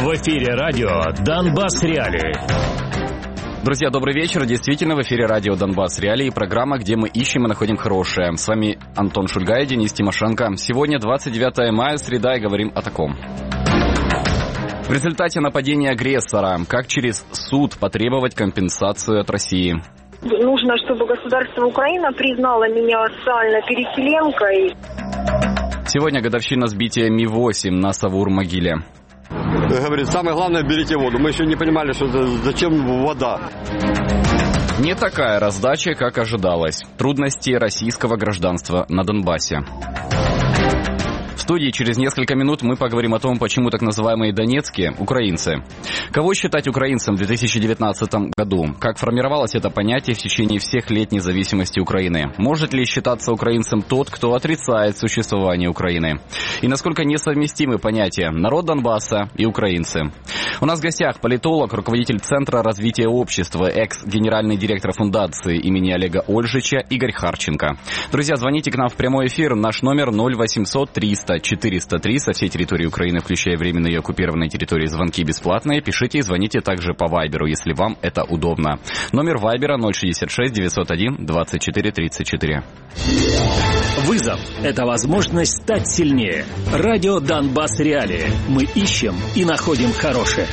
В эфире радио «Донбасс Реалии». Друзья, добрый вечер. Действительно, в эфире радио «Донбасс Реалии», программа, где мы ищем и находим хорошее. С вами Антон Шульга и Денис Тимошенко. Сегодня 29 мая, среда, и говорим о таком. В результате нападения агрессора, как через суд потребовать компенсацию от России? Нужно, чтобы государство Украина признало меня официально переселенкой. Сегодня годовщина сбития Ми-8 на Савур-могиле. Говорит, самое главное, берите воду. Мы еще не понимали, что зачем вода. Не такая раздача, как ожидалось. Трудности российского гражданства на Донбассе. В студии через несколько минут мы поговорим о том, почему так называемые донецкие украинцы. Кого считать украинцем в 2019 году? Как формировалось это понятие в течение всех лет независимости Украины? Может ли считаться украинцем тот, кто отрицает существование Украины? И насколько несовместимы понятия народ Донбасса и украинцы? У нас в гостях политолог, руководитель Центра развития общества, экс-генеральный директор фундации имени Олега Ольжича Игорь Харченко. Друзья, звоните к нам в прямой эфир. Наш номер 0800 300 403 со всей территории Украины, включая временно ее оккупированные территории. Звонки бесплатные. Пишите и звоните также по Вайберу, если вам это удобно. Номер Вайбера 066 901 24 34. Вызов – это возможность стать сильнее. Радио «Донбасс Реалии». Мы ищем и находим хорошее.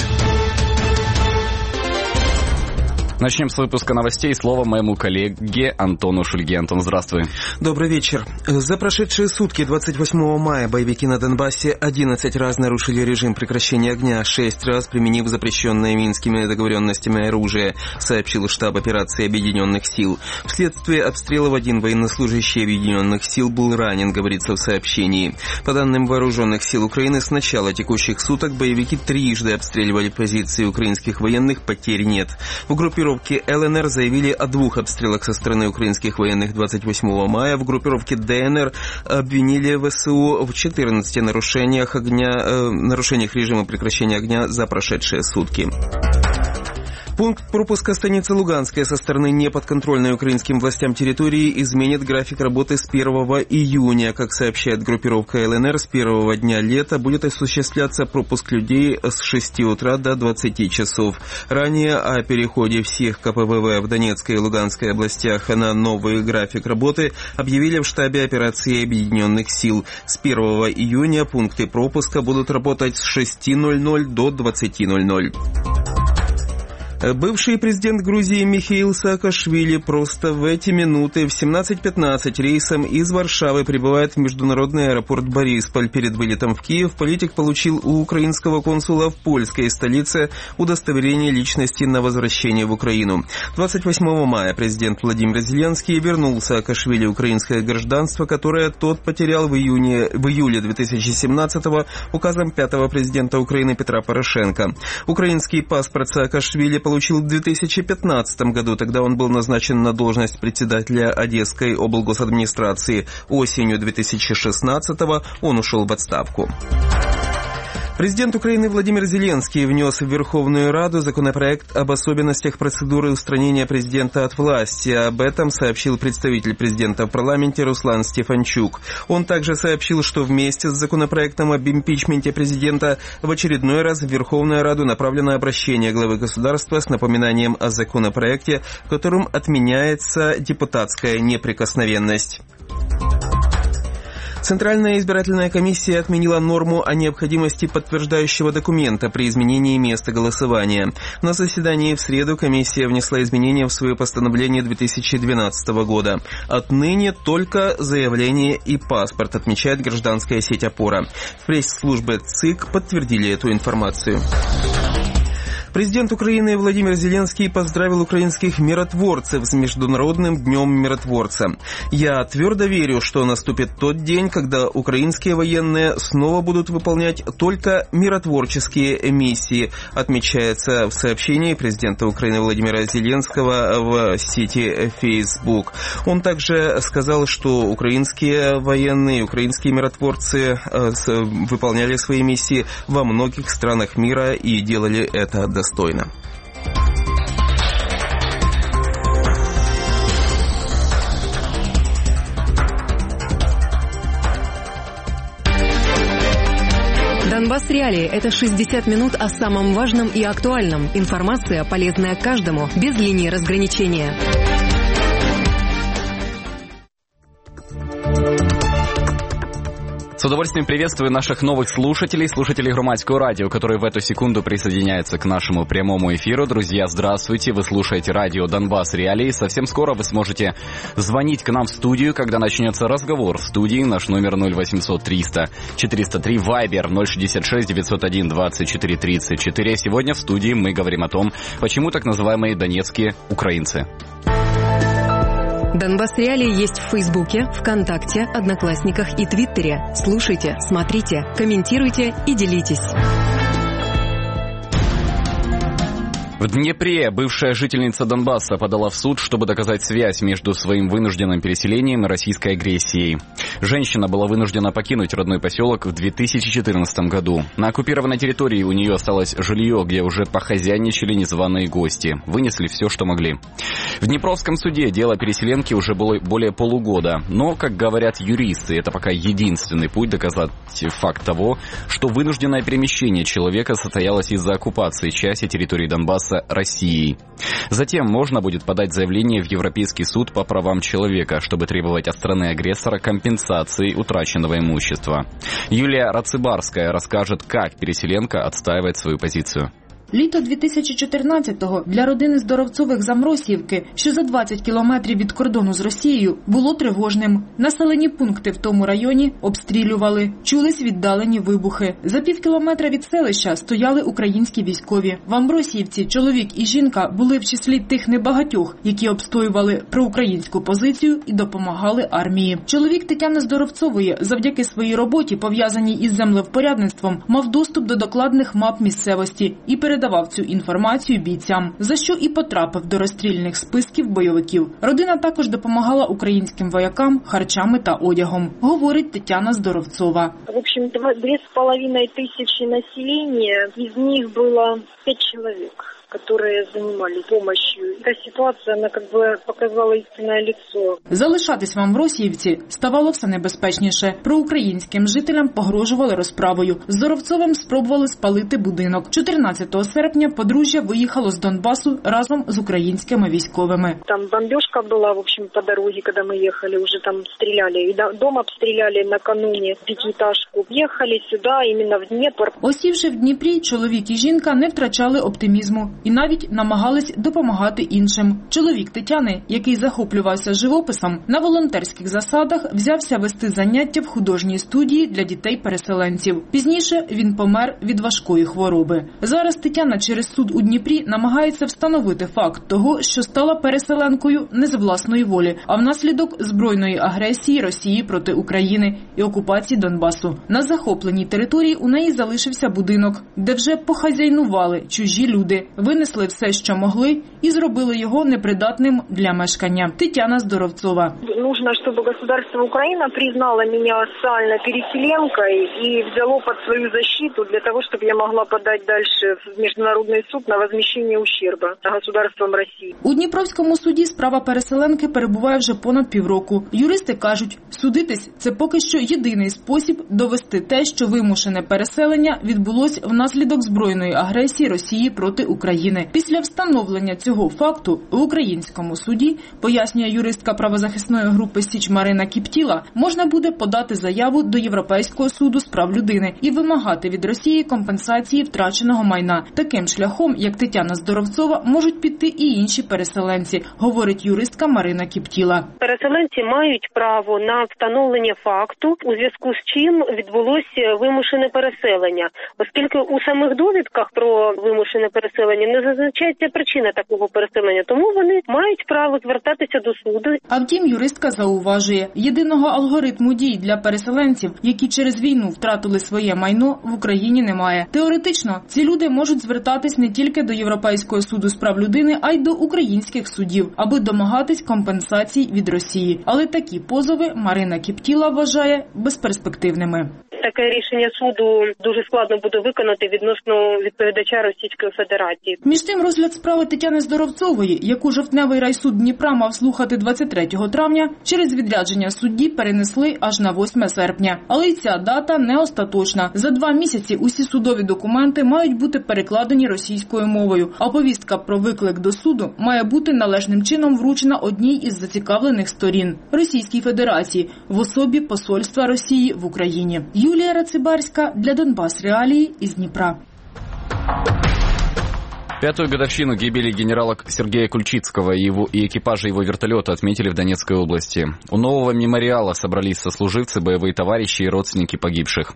Начнем с выпуска новостей. Слово моему коллеге Антону Шульге. Антон, здравствуй. Добрый вечер. За прошедшие сутки 28 мая боевики на Донбассе 11 раз нарушили режим прекращения огня, 6 раз применив запрещенное Минскими договоренностями оружие, сообщил штаб операции Объединенных сил. Вследствие обстрелов один военнослужащий Объединенных сил был ранен, говорится в сообщении. По данным вооруженных сил Украины, с начала текущих суток боевики трижды обстреливали позиции украинских военных, потерь нет. В группировке ЛНР заявили о 2 обстрелах со стороны украинских военных 28 мая. В группировке ДНР обвинили ВСУ в 14 нарушениях режима прекращения огня за прошедшие сутки. Пункт пропуска станицы Луганская со стороны неподконтрольной украинским властям территории изменит график работы с 1 июня. Как сообщает группировка ЛНР, с первого дня лета будет осуществляться пропуск людей с 6 утра до 20 часов. Ранее о переходе всех КПВВ в Донецкой и Луганской областях на новый график работы объявили в штабе операции Объединенных сил. С 1 июня пункты пропуска будут работать с 6:00 до 20:00. Бывший президент Грузии Михаил Саакашвили просто в эти минуты в 17:15 рейсом из Варшавы прибывает в международный аэропорт Борисполь. Перед вылетом в Киев политик получил у украинского консула в польской столице удостоверение личности на возвращение в Украину. 28 мая президент Владимир Зеленский вернул Саакашвили украинское гражданство, которое тот потерял в июле 2017-го указом 5-го президента Украины Петра Порошенко. Украинский паспорт Саакашвили получил в 2015 году. Тогда он был назначен на должность председателя Одесской облгосадминистрации. Осенью 2016-го он ушел в отставку. Президент Украины Владимир Зеленский внес в Верховную Раду законопроект об особенностях процедуры устранения президента от власти. Об этом сообщил представитель президента в парламенте Руслан Стефанчук. Он также сообщил, что вместе с законопроектом об импичменте президента в очередной раз в Верховную Раду направлено обращение главы государства с напоминанием о законопроекте, в котором отменяется депутатская неприкосновенность. Центральная избирательная комиссия отменила норму о необходимости подтверждающего документа при изменении места голосования. На заседании в среду комиссия внесла изменения в свое постановление 2012 года. Отныне только заявление и паспорт, отмечает гражданская сеть «Опора». В пресс-службе ЦИК подтвердили эту информацию. Президент Украины Владимир Зеленский поздравил украинских миротворцев с Международным днем миротворца. «Я твердо верю, что наступит тот день, когда украинские военные снова будут выполнять только миротворческие миссии», отмечается в сообщении президента Украины Владимира Зеленского в сети Facebook. Он также сказал, что украинские военные, украинские миротворцы выполняли свои миссии во многих странах мира и делали это достойно. Донбасс Реалии – это 60 минут о самом важном и актуальном. Информация, полезная каждому, без линии разграничения. С удовольствием приветствую наших новых слушателей Громадского радио, которые в эту секунду присоединяются к нашему прямому эфиру. Друзья, здравствуйте, вы слушаете радио «Донбасс Реалии». Совсем скоро вы сможете звонить к нам в студию, когда начнется разговор в студии. Наш номер 0800 300 403, Вайбер 066 901 24 34. Сегодня в студии мы говорим о том, почему так называемые донецкие украинцы. Донбасс Реалии есть в Фейсбуке, ВКонтакте, Одноклассниках и Твиттере. Слушайте, смотрите, комментируйте и делитесь. В Днепре бывшая жительница Донбасса подала в суд, чтобы доказать связь между своим вынужденным переселением и российской агрессией. Женщина была вынуждена покинуть родной поселок в 2014 году. На оккупированной территории у нее осталось жилье, где уже похозяйничали незваные гости. Вынесли все, что могли. В Днепровском суде дело переселенки уже было более полугода. Но, как говорят юристы, это пока единственный путь доказать факт того, что вынужденное перемещение человека состоялось из-за оккупации части территории Донбасса Россией. Затем можно будет подать заявление в Европейский суд по правам человека, чтобы требовать от страны-агрессора компенсации утраченного имущества. Юлия Рацибарская расскажет, как переселенка отстаивает свою позицию. Літо 2014-го для родини Здоровцових з Амросіївки, що за 20 кілометрів від кордону з Росією, було тривожним. Населені пункти в тому районі обстрілювали, чулись віддалені вибухи. За півкілометра від селища стояли українські військові. В Амросіївці чоловік і жінка були в числі тих небагатьох, які обстоювали проукраїнську позицію і допомагали армії. Чоловік Тетяни Здоровцової завдяки своїй роботі, пов'язаній із землевпорядництвом, мав доступ до докладних мап місцевості і передавав цю інформацію бійцям, за що і потрапив до розстрільних списків бойовиків. Родина також допомагала українським воякам харчами та одягом, говорить Тетяна Здоровцова. В общем, 2500 населения, из них было 5 человек, которые занимались помощью. Эта ситуация, она как бы показала истинное лицо. Залишатись в Амросіївці ставало все небезпечніше. Проукраїнським жителям погрожували розправою. З Здоровцовим спробували спалити будинок. 14 серпня подружжя виїхало з Донбасу разом з українськими військовими. Там бомбежка была, в общем, по дороге, когда мы ехали, уже там стреляли. И дом обстреляли накануне, пятиэтажку. Ехали сюда, именно в Днепр. Осівши в Дніпрі, чоловік і жінка не втрачали оптимізму і навіть намагались допомагати іншим. Чоловік Тетяни, який захоплювався живописом, на волонтерських засадах взявся вести заняття в художній студії для дітей-переселенців. Пізніше він помер від важкої хвороби. Зараз Тетяна через суд у Дніпрі намагається встановити факт того, що стала переселенкою не з власної волі, а внаслідок збройної агресії Росії проти України і окупації Донбасу. На захопленій території у неї залишився будинок, де вже похазяйнували чужі люди, винесли все, що могли, і зробили його непридатним для мешкання. Тетяна Здоровцова. Нужно, чтобы государство Украина признало меня социально переселенкой и взяло под свою защиту для того, чтобы я могла подать дальше в Международный суд на возмещение ущерба государством России. У Дніпровському суді справа переселенки перебуває вже понад півроку. Юристи кажуть, судитись – це поки що єдиний спосіб довести те, що вимушене переселення відбулось внаслідок збройної агресії Росії проти України. Після встановлення цього факту в українському суді, пояснює юристка правозахисної групи «Січ» Марина Кіптіла, можна буде подати заяву до Європейського суду з прав людини і вимагати від Росії компенсації втраченого майна. Таким шляхом, як Тетяна Здоровцова, можуть піти і інші переселенці, говорить юристка Марина Кіптіла. Переселенці мають право на встановлення факту, у зв'язку з чим відбулося вимушене переселення, оскільки у самих довідках про вимушене переселення не зазначається причина такого переселення, тому вони мають право звертатися до суду. А втім, юристка зауважує, єдиного алгоритму дій для переселенців, які через війну втратили своє майно, в Україні немає. Теоретично, ці люди можуть звертатись не тільки до Європейського суду з прав людини, а й до українських судів, аби домагатись компенсацій від Росії. Але такі позови Марина Кіптіла вважає безперспективними. таке рішення суду дуже складно буде виконати відносно відповідача Російської Федерації. Між тим, розгляд справи Тетяни Здоровцової, яку жовтневий райсуд Дніпра мав слухати 23 травня, через відрядження судді перенесли аж на 8 серпня. Але й ця дата не остаточна. За 2 місяці усі судові документи мають бути перекладені російською мовою, а повістка про виклик до суду має бути належним чином вручена одній із зацікавлених сторін – Російській Федерації в особі Посольства Росії в Україні. Юлія Рацибарська для Донбас Реалії із Дніпра. Пятую годовщину гибели генерала Сергея Кульчицкого и экипажа его вертолета отметили в Донецкой области. У нового мемориала собрались сослуживцы, боевые товарищи и родственники погибших.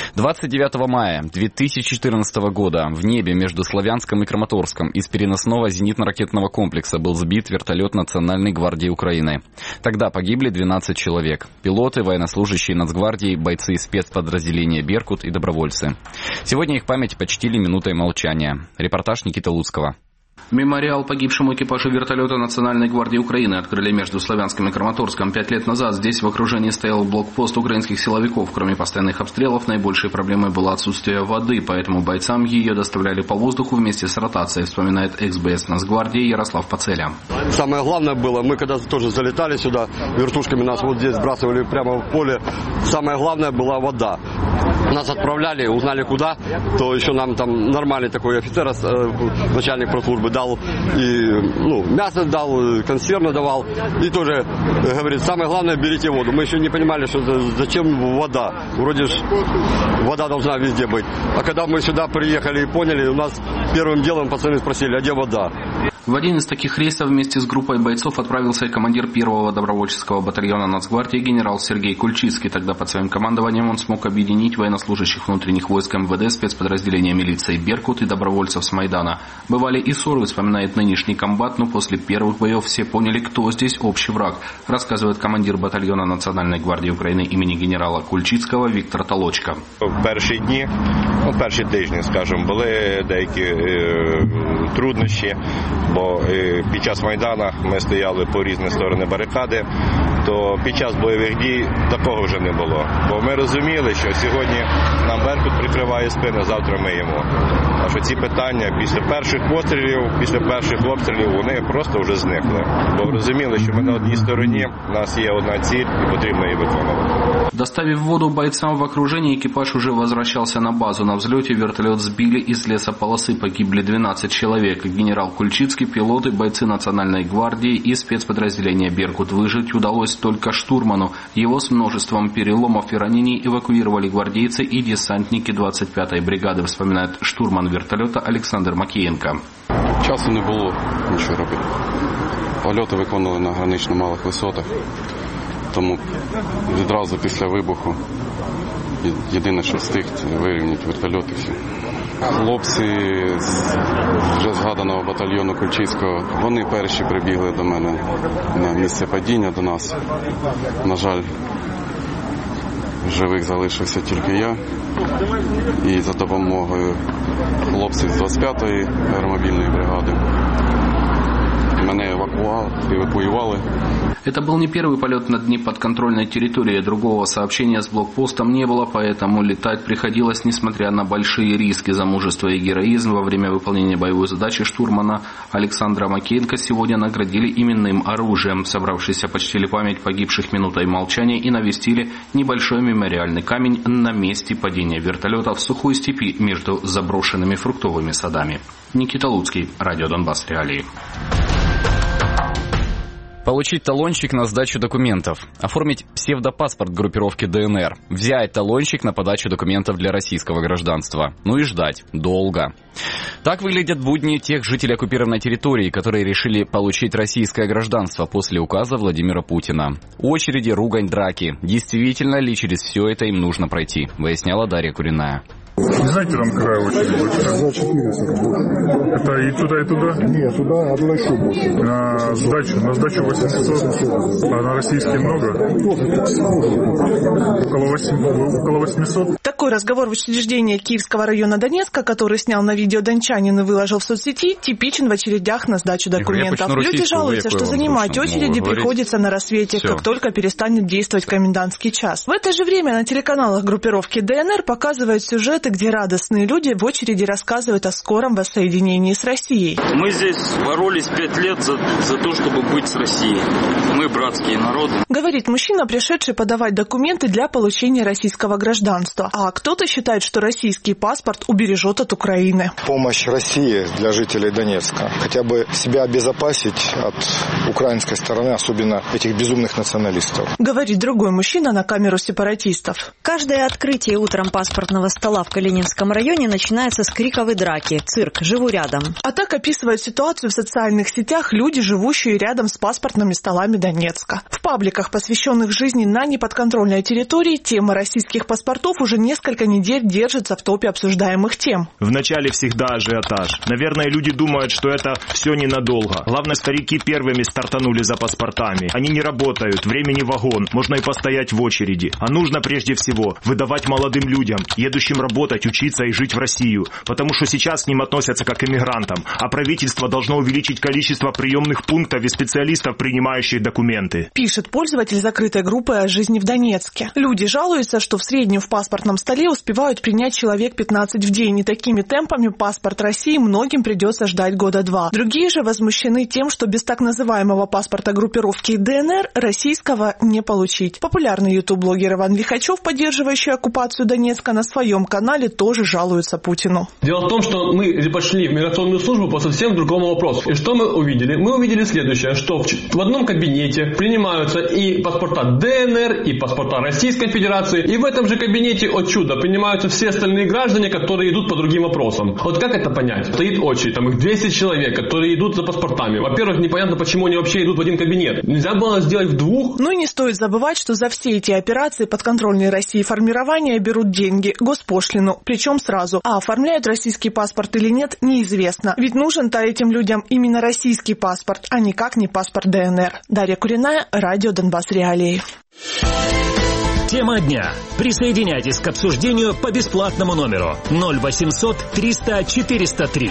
29 мая 2014 года в небе между Славянском и Краматорском из переносного зенитно-ракетного комплекса был сбит вертолет Национальной гвардии Украины. Тогда погибли 12 человек. Пилоты, военнослужащие Нацгвардии, бойцы спецподразделения «Беркут» и добровольцы. Сегодня их память почтили минутой молчания. Репортаж Никита Луцкого. Мемориал погибшему экипажу вертолета Национальной гвардии Украины открыли между Славянском и Краматорском. 5 лет назад здесь в окружении стоял блокпост украинских силовиков. Кроме постоянных обстрелов, наибольшей проблемой было отсутствие воды, поэтому бойцам ее доставляли по воздуху вместе с ротацией, вспоминает экс-боец Нацгвардии Ярослав Пацеля. Самое главное было, мы когда тоже залетали сюда, вертушками нас вот здесь сбрасывали прямо в поле, самое главное была вода. Нас отправляли, узнали куда, то еще нам там нормальный такой офицер, начальник прослужбы, дал и мясо дал, консервно давал. И тоже говорит, самое главное, берите воду. Мы еще не понимали, что зачем вода. Вроде ж вода должна везде быть. А когда мы сюда приехали и поняли, у нас первым делом пацаны спросили, а где вода? В один из таких рейсов вместе с группой бойцов отправился и командир 1-го добровольческого батальона Нацгвардии генерал Сергей Кульчицкий. Тогда под своим командованием он смог объединить военнослужащих внутренних войск МВД, спецподразделения милиции «Беркут» и добровольцев с Майдана. Бывали и ссоры, вспоминает нынешний комбат, но после первых боев все поняли, кто здесь общий враг, рассказывает командир батальона Национальной гвардии Украины имени генерала Кульчицкого Віктор Толочка. Перші дні, перші тижні, скажімо, були деякі труднощі. Бо під час Майдану ми стояли по різні сторони барикади, то під час бойових дій такого вже не було. Бо ми розуміли, що сьогодні нам Беркут прикриває спину, завтра ми йому. А що ці питання після перших пострілів, після перших обстрілів, вони просто вже зникли. Бо розуміли, що ми на одній стороні, у нас є одна ціль і потрібно її виконувати. Доставив воду бойцам в окружении, экипаж уже возвращался на базу. На взлете вертолет сбили из лесополосы, погибли 12 человек. Генерал Кульчицкий, пилоты, бойцы Национальной гвардии и спецподразделения «Беркут». Выжить удалось только штурману. Его с множеством переломов и ранений эвакуировали гвардейцы и десантники 25-й бригады, вспоминает штурман вертолета Олександр Макієнко. Часу не було нічого робити. Польоти виконували на гранично малих висотах. Тому відразу після вибуху єдине, що встиг, це вирівняти вертольот і все. Хлопці з вже згаданого батальйону Кульчицького, вони перші прибігли до мене на місце падіння до нас. На жаль, живих залишився тільки я. І за допомогою хлопців з 25-ї аеромобільної бригади меня эвакуировали. Это был не первый полет над неподконтрольной территорией. Другого сообщения с блокпостом не было, поэтому летать приходилось, несмотря на большие риски. За мужество и героизм во время выполнения боевой задачи штурмана Александра Макеенко сегодня наградили именным оружием. Собравшиеся почтили память погибших минутой молчания и навестили небольшой мемориальный камень на месте падения вертолета в сухой степи между заброшенными фруктовыми садами. Никита Луцкий, Радио Донбас Реалии. Получить талончик на сдачу документов. Оформить псевдопаспорт группировки ДНР. Взять талончик на подачу документов для российского гражданства. Ну и ждать. Долго. Так выглядят будни тех жителей оккупированной территории, которые решили получить российское гражданство после указа Владимира Путина. Очереди, ругань, драки. Действительно ли через все это им нужно пройти? Выясняла Дарья Куриная. Не знаете, там какая очередь больше? За 400 больше. Это и туда, и туда? Нет, туда, а туда еще больше. На сдачу 800, а на российские много? Около 800? Такой Такой разговор в учреждении Киевского района Донецка, который снял на видео дончанин и выложил в соцсети, типичен в очередях на сдачу документов. Люди жалуются, что занимать очереди приходится на рассвете, как только перестанет действовать комендантский час. В это же время на телеканалах группировки ДНР показывают сюжеты, где радостные люди в очереди рассказывают о скором воссоединении с Россией. Мы здесь боролись 5 лет за то, чтобы быть с Россией. Мы братские народы. Говорит мужчина, пришедший подавать документы для получения российского гражданства. А кто-то считает, что российский паспорт убережет от Украины. Помощь России для жителей Донецка. Хотя бы себя обезопасить от украинской стороны, особенно этих безумных националистов. Говорит другой мужчина на камеру сепаратистов. Каждое открытие утром паспортного стола в Калининском районе начинается с криков и драки. Цирк. Живу рядом. А так описывают ситуацию в социальных сетях люди, живущие рядом с паспортными столами Донецка. В пабликах, посвященных жизни на неподконтрольной территории, тема российских паспортов уже несколько недель держится в топе обсуждаемых тем. Вначале всегда ажиотаж. Наверное, люди думают, что это все ненадолго. Главное, старики первыми стартанули за паспортами. Они не работают, времени вагон, можно и постоять в очереди. А нужно прежде всего выдавать молодым людям, едущим работать, учиться и жить в Россию. Потому что сейчас к ним относятся как к иммигрантам. А правительство должно увеличить количество приемных пунктов и специалистов, принимающих документы. Пишет пользователь закрытой группы о жизни в Донецке. Люди жалуются, что в среднем в паспортном столе успевают принять человек 15 в день. И такими темпами паспорт России многим придется ждать 2 года. Другие же возмущены тем, что без так называемого паспорта группировки ДНР российского не получить. Популярный ютуб-блогер Иван Лихачев, поддерживающий оккупацию Донецка, на своем канале тоже жалуется Путину. Дело в том, что мы пошли в миграционную службу по совсем другому вопросу. И что мы увидели? Мы увидели следующее, что в одном кабинете принимаются и паспорта ДНР, и паспорта Российской Федерации, и в этом же кабинете, о чудо, принимаются все остальные граждане, которые идут по другим вопросам. Вот как это понять? Стоит очередь, там их 200 человек, которые идут за паспортами. Во-первых, непонятно, почему они вообще идут в один кабинет. Нельзя было сделать в 2. Ну и не стоит забывать, что за все эти операции подконтрольные России формирования берут деньги, госпошлину, причем сразу. А оформляют российский паспорт или нет, неизвестно. Ведь нужен-то этим людям именно российский паспорт, а никак не паспорт ДНР. Дарья Куриная, радио Донбасс Реалии. Тема дня. Присоединяйтесь к обсуждению по бесплатному номеру 0800 300 403.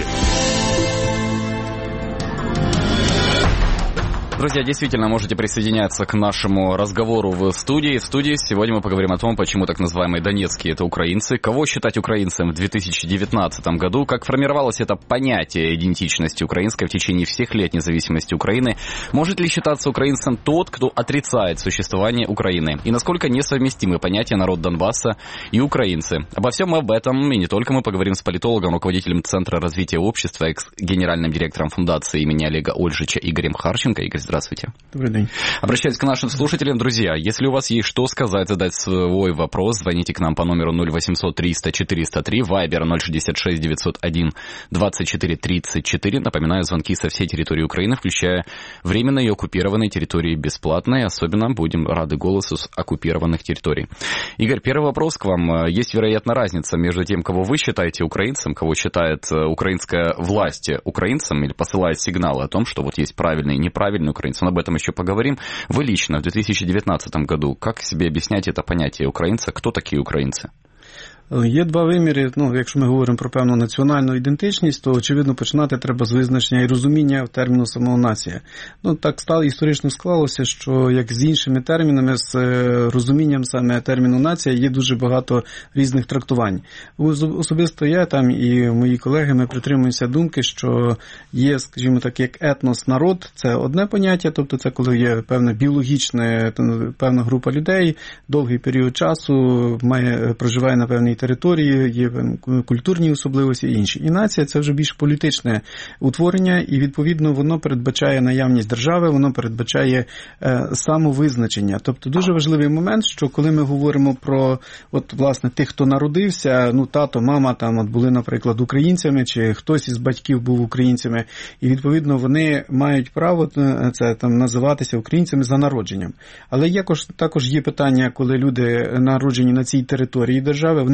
Друзья, действительно можете присоединяться к нашему разговору в студии. В студии сегодня мы поговорим о том, почему так называемые донецкие – это украинцы, кого считать украинцем в 2019 году, как формировалось это понятие идентичности украинской в течение всех лет независимости Украины, может ли считаться украинцем тот, кто отрицает существование Украины, и насколько несовместимы понятия народ Донбасса и украинцы. Обо всем об этом и не только мы поговорим с политологом, руководителем Центра развития общества, экс-генеральным директором фундации имени Олега Ольжича Игорем Харченко. Игорь, здравствуйте. Добрый день. Обращаюсь к нашим слушателям. Друзья, если у вас есть что сказать, задать свой вопрос, звоните к нам по номеру 0800 300 403, Вайбер 066 901 24 34. Напоминаю, звонки со всей территории Украины, включая временно и оккупированные территории, бесплатные. Особенно будем рады голосу с оккупированных территорий. Игорь, первый вопрос к вам. Есть, вероятно, разница между тем, кого вы считаете украинцем, кого считает украинская власть украинцем или посылает сигналы о том, что вот есть правильные и неправильные украинцы. Но об этом еще поговорим. Вы лично в 2019 году, как себе объяснять это понятие украинца? Кто такие украинцы? Є 2 виміри, якщо ми говоримо про певну національну ідентичність, то, очевидно, починати треба з визначення і розуміння терміну самого нація. Так історично склалося, що, як з іншими термінами, з розумінням саме терміну нація є дуже багато різних трактувань. Особисто я там і мої колеги, ми притримуємося думки, що є, скажімо так, як етнос, народ, це одне поняття, тобто це коли є певне біологічне, певна група людей, довгий період часу проживає на певній території, є культурні особливості і інші. І нація – це вже більш політичне утворення, і, відповідно, воно передбачає наявність держави, воно передбачає самовизначення. Тобто дуже важливий момент, що коли ми говоримо про, власне, тих, хто народився, тато, мама там були, наприклад, українцями, чи хтось із батьків був українцями, і, відповідно, вони мають право це там називатися українцями за народженням. Але також є питання, коли люди народжені на цій території держави, вони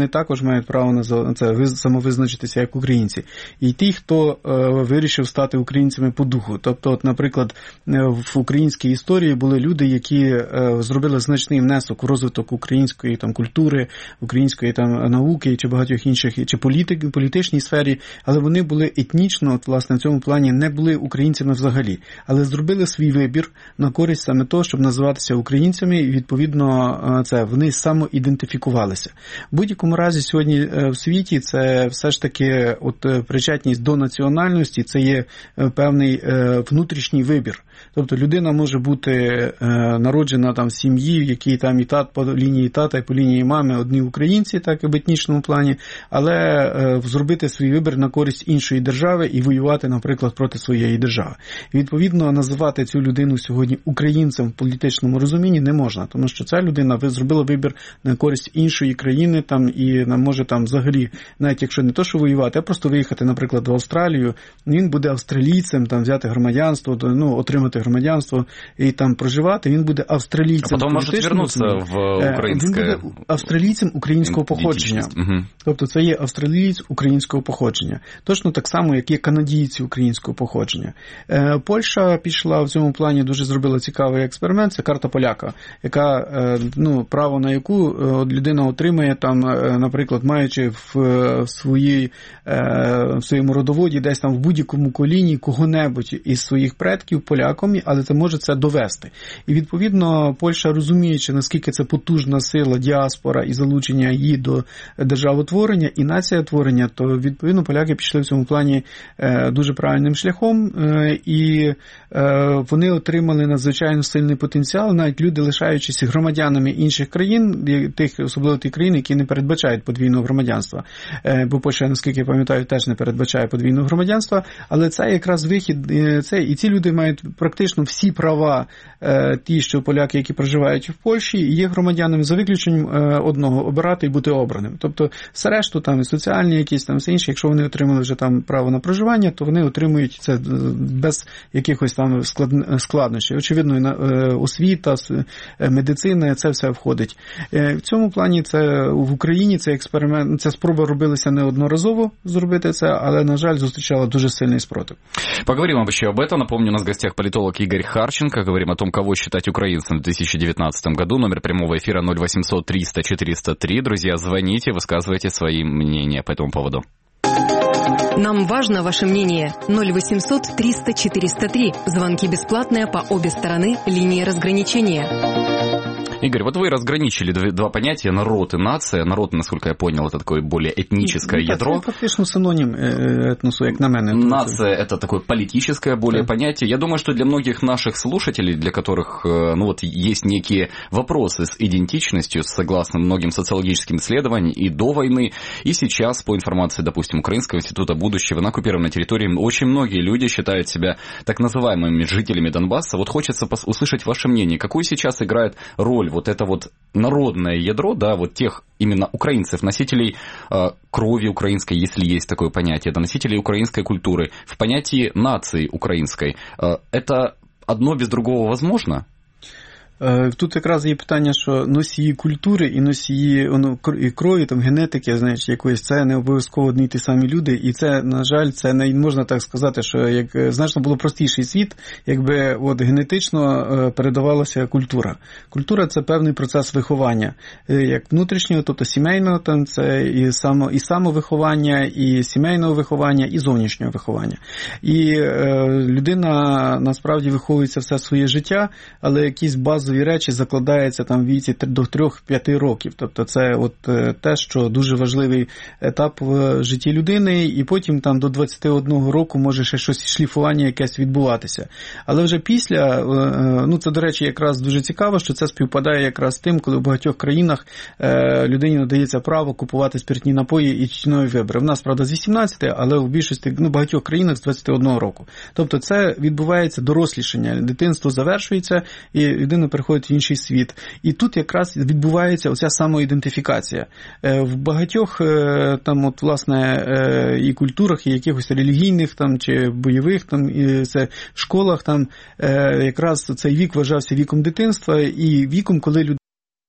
вони також мають право на це самовизначитися як українці. І ті, хто вирішив стати українцями по духу. Тобто, от, наприклад, в українській історії були люди, які зробили значний внесок у розвиток української там культури, української там науки чи багатьох інших, чи політичній сфері, але вони були етнічно, от, власне, в цьому плані не були українцями взагалі, але зробили свій вибір на користь саме того, щоб називатися українцями, і відповідно це вони самоідентифікувалися. В будь-якому разі сьогодні в світі це все ж таки от причетність до національності, це є певний внутрішній вибір. Тобто людина може бути народжена там в сім'ї, в якій там і тат по лінії тата, і по лінії мами одні українці, так і в етнічному плані, але зробити свій вибір на користь іншої держави і воювати, наприклад, проти своєї держави. І, відповідно, називати цю людину сьогодні українцем в політичному розумінні не можна, тому що ця людина зробила вибір на користь іншої країни там, і може там взагалі, навіть якщо не то, що воювати, а просто виїхати, наприклад, в Австралію, він буде австралійцем, там взяти громадянство, отримати громадянство і там проживати, він буде австралійцем. А потім може повернутися в українське... Він буде австралійцем українського походження. Угу. Тобто це є австралієць українського походження. Точно так само, як є канадійці українського походження. Польща пішла в цьому плані, дуже зробила цікавий експеримент, це карта поляка, яка, право на яку людина отримає там, наприклад, маючи в своєму родоводі десь там в будь-якому коліні кого-небудь із своїх предків поляком, але це може це довести. І відповідно Польща, розуміючи, наскільки це потужна сила, діаспора і залучення її до державотворення і націотворення, то відповідно поляки пішли в цьому плані дуже правильним шляхом, і вони отримали надзвичайно сильний потенціал, навіть люди, лишаючись громадянами інших країн, особливо ті країни, які не передбачають подвійного громадянства. Бо Польща, наскільки я пам'ятаю, теж не передбачає подвійного громадянства, але це якраз вихід, і ці люди мають практично всі права, ті, що поляки, які проживають в Польщі, і є громадянами за виключенням одного, обирати і бути обраним. Тобто все решту, там, і соціальні якісь, там, все інше, якщо вони отримали вже там право на проживання, то вони отримують це без якихось там складнощів. Очевидно, освіта, медицина, це все входить. В цьому плані це в Україні цей експеримент, ця спроба робилася неодноразово зробити це, але, на жаль, зустрічала дуже сильний спротив. Поговорим еще об этом. Напомню, у нас в гостях политолог Игорь Харченко. Говорим о том, кого считать украинцем в 2019 году. Номер прямого эфира 0800 300 403. Друзья, звоните, высказывайте свои мнения по этому поводу. Нам важно ваше мнение. 0800 300 403. Звонки бесплатные по обе стороны линии разграничения. Игорь, вот вы разграничили два понятия: народ и нация. Народ, насколько я понял, это такое более этническое ядро. Это фактически синоним этносу, как на меня. Нация – это такое политическое более понятие. Я думаю, что для многих наших слушателей, для которых есть некие вопросы с идентичностью, согласно многим социологическим исследованиям, и до войны, и сейчас, по информации, допустим, Украинского института будущего, на оккупированной территории очень многие люди считают себя так называемыми жителями Донбасса. Вот хочется услышать ваше мнение. Какую сейчас играет роль вот это вот народное ядро, да, вот тех именно украинцев, носителей крови украинской, если есть такое понятие, да, носителей украинской культуры, в понятии нации украинской. Это одно без другого возможно? Тут якраз є питання, що носії культури і носії і крові, там, генетики, знаєш, якоїсь, це не обов'язково одні й ті самі люди, і це, на жаль, це не можна так сказати, що як значно було простіший світ, якби от генетично передавалася культура. Культура – це певний процес виховання, як внутрішнього, тобто сімейного, там це і самовиховання, і сімейного виховання, і зовнішнього виховання. І людина насправді виховується все своє життя, але якісь базові речі закладаються там в віці до 3-5 років. Тобто це от те, що дуже важливий етап в житті людини, і потім там до 21 року може ще щось шліфування якесь відбуватися. Але вже після, це, до речі, якраз дуже цікаво, що це співпадає якраз з тим, коли в багатьох країнах людині надається право купувати спиртні напої і тютюнові вибори. В нас, правда, з 18, але в більшості, багатьох країнах з 21 року. Тобто це відбувається дорослішання, дитинство завершується, і людина переходить в інший світ. І тут якраз відбувається оця самоідентифікація. В багатьох там, от, власне, і культурах, і якихось релігійних там, чи бойових там, і це школах там, якраз цей вік вважався віком дитинства і віком, коли людина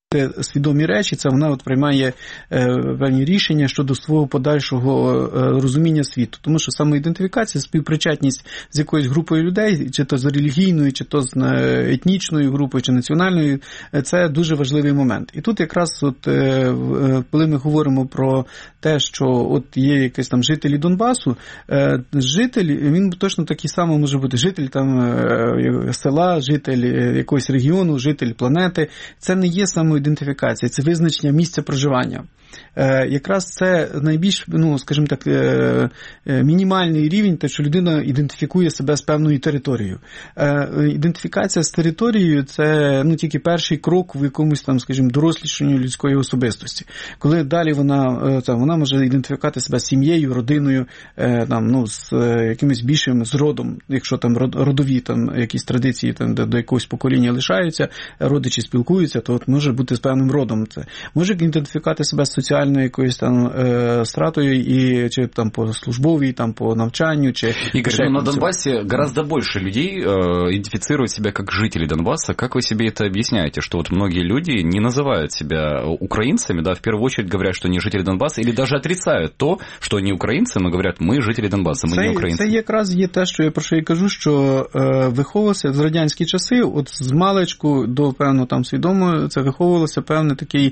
свідомі речі, це вона приймає певні рішення щодо свого подальшого розуміння світу. Тому що самоідентифікація, співпричетність з якоюсь групою людей, чи то з релігійною, чи то з етнічною групою, чи національною, це дуже важливий момент. І тут якраз, коли ми говоримо про те, що є якісь там жителі Донбасу, житель, він точно такий самий може бути житель там села, житель якогось регіону, житель планети. Це не є самоідентифікація, це визначення місця проживання. Якраз це найбільш, скажімо так, мінімальний рівень, те, що людина ідентифікує себе з певною територією. Ідентифікація з територією – це тільки перший крок в якомусь там, скажімо, дорослішанню людської особистості. Коли далі вона може ідентифікувати себе з сім'єю, родиною, з якимось більшим, з родом, якщо там родові там якісь традиції там до якогось покоління лишаються, родичі спілкуються, то може бути з певним родом. Це може ідентифікувати себе з соціальною якоюсь там стратою, чи там по службовій, там по навчанню, чи... Игорь, на Донбассе гораздо больше людей идентифицируют себя как жители Донбасса. Как вы себе это объясняете, что многие люди не называют себя украинцами, в первую очередь говорят, что они жители Донбасса, или даже отрицают то, что они украинцы, но говорят, мы жители Донбасса, мы не украинцы? Це якраз є те, про що я кажу, що виховувалося в радянські часи, з маличку до певно там свідомо, це виховувалося певний такий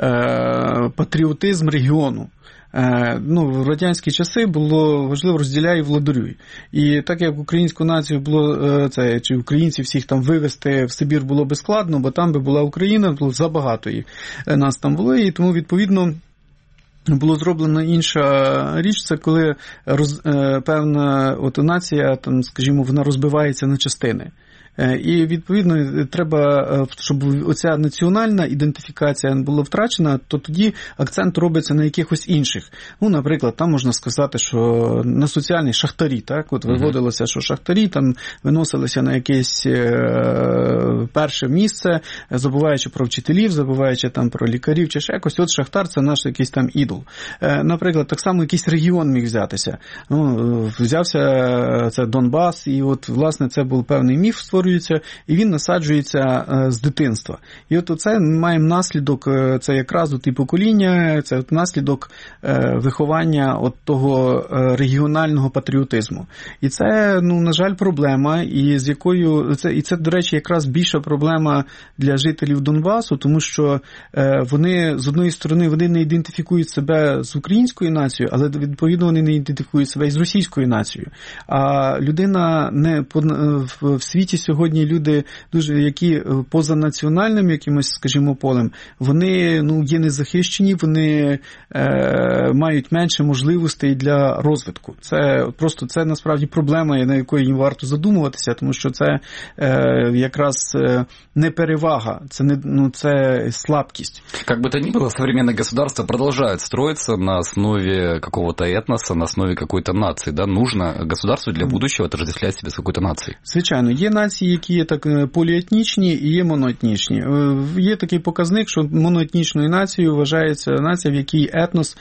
патріотизм регіону. В радянські часи було важливо розділяй і владарюй. І так як українську націю було, чи українців всіх там вивезти в Сибір було би складно, бо там би була Україна, було забагато і нас там було, і тому відповідно було зроблена інша річ, це коли певна нація, там, скажімо, вона розбивається на частини. І, відповідно, треба, щоб оця національна ідентифікація була втрачена, то тоді акцент робиться на якихось інших. Наприклад, там можна сказати, що на соціальні шахтарі, так? Виводилося, що шахтарі там виносилися на якесь перше місце, забуваючи про вчителів, забуваючи там про лікарів чи ще якось. От шахтар – це наш якийсь там ідол. Наприклад, так само якийсь регіон міг взятися. Взявся це Донбас, і власне, це був певний міф створюється, і він насаджується з дитинства. І оце ми маємо наслідок, це якраз покоління, це наслідок виховання того регіонального патріотизму. І це, на жаль, проблема, і це, до речі, якраз більша проблема для жителів Донбасу, тому що вони, з одної сторони, вони не ідентифікують себе з українською нацією, але, відповідно, вони не ідентифікують себе і з російською нацією. А людина в світі сьогодні люди, які поза національним якимось, скажімо, полем, вони є незахищені, вони мають менше можливостей для розвитку. Це насправді проблема, на якої їм варто задумуватися, тому що це якраз не перевага, це слабкість. Как бы то ни было, современные государства продолжают строиться на основе какого-то этноса, на основе какой-то нации. Да? Нужно государству для будущего отождествлять себя с какой-то нацией. Звичайно, є нації, які є так поліетнічні і є моноетнічні. Є такий показник, що моноетнічною нацією вважається нація, в якій етнос,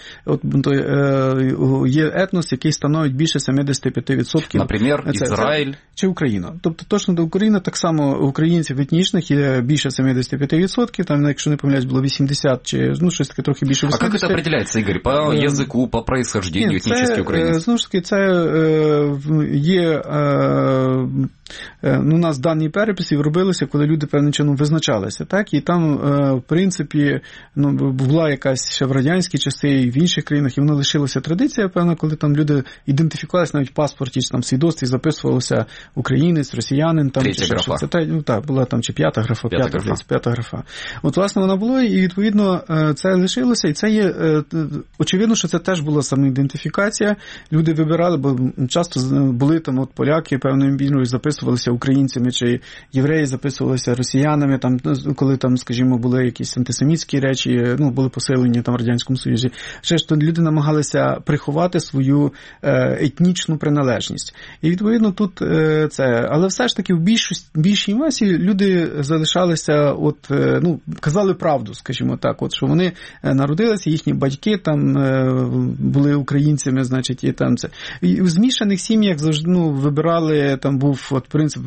є етнос, який становить більше 75%. Наприклад, Ізраїль. Чи Україна. Тобто точно до України так само українців етнічних є більше 75%, там, якщо не помиляюсь, було 80 чи щось таке трохи більше 80. А як це определяється, Ігор? По язику, по происхождению етнічних українців? Знову ж таки, це є... у нас дані переписів робилися, коли люди певним чином визначалися, так? І там, в принципі, була якась ще в радянські часи і в інших країнах, і воно лишилася традиція, певно, коли там люди ідентифікувалися навіть в паспорті, чи там в свідоцтві записувалося українець, росіянин, там, третя графа. Так, була там чи п'ята графа, п'ята графа. Власне, вона була, і, відповідно, це лишилося, і це є, очевидно, що це теж була самоідентифікація. Люди вибирали, бо часто були там поляки, певною мірою записувалися українцями, чи євреї записувалися росіянами, там, коли там, скажімо, були якісь антисемітські речі, були посилені там в Радянському Союзі. Ще ж то люди намагалися приховати свою етнічну приналежність. І, відповідно, тут це. Але все ж таки в більшій масі люди залишалися, казали правду, скажімо так, що вони народилися, їхні батьки там були українцями, значить, і там це. І в змішаних сім'ях завжди вибирали, там був принцип був дуже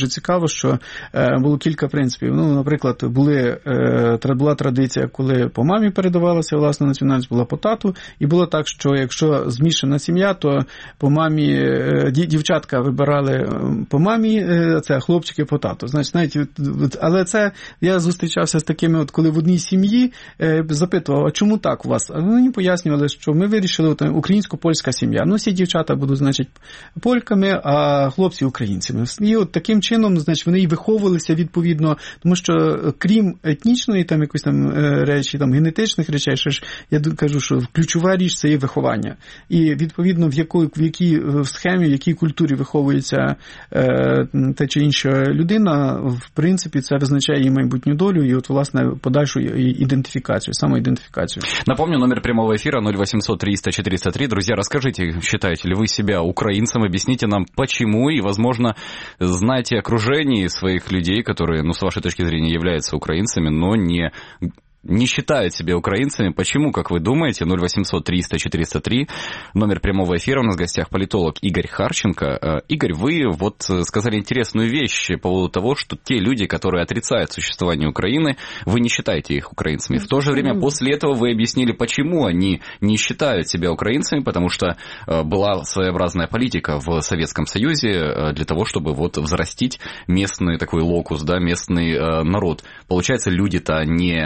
дуже цікаво, що було кілька принципів. Ну, наприклад, була традиція, коли по мамі передавалася власна національність, була по тату, і було так, що якщо змішана сім'я, то по мамі дівчатка вибирали по мамі, це хлопчики по тату. Значить, навіть, але це я зустрічався з такими, от коли в одній сім'ї запитував, а чому так у вас? А мені пояснювали, що ми вирішили, українсько-польська сім'я. Ну, всі дівчата будуть, значить, польками, а хлопці українцями. І от таким чином, значить, вони і виховувалися відповідно, тому що крім етнічної там якоїсь там речі, там генетичних речей, ще ж я кажу, що ключова річ це є виховання. І відповідно в якій схемі, в якій культурі виховується та чи інша людина, в принципі, це визначає її майбутню долю і от, власне, подальшу ідентификацию, самоидентификацию. Напомню, номер прямого эфира 0800-300-403. Друзья, расскажите, считаете ли вы себя украинцем, объясните нам, почему, и, возможно, знаете окружение своих людей, которые, ну, с вашей точки зрения, являются украинцами, но не считают себя украинцами. Почему, как вы думаете? 0800-300-403, номер прямого эфира. У нас в гостях политолог Игорь Харченко. Игорь, вы вот сказали интересную вещь по поводу того, что те люди, которые отрицают существование Украины, вы не считаете их украинцами. В то же время, после этого вы объяснили, почему они не считают себя украинцами, потому что была своеобразная политика в Советском Союзе для того, чтобы вот взрастить местный такой локус, да, местный народ. Получается, люди-то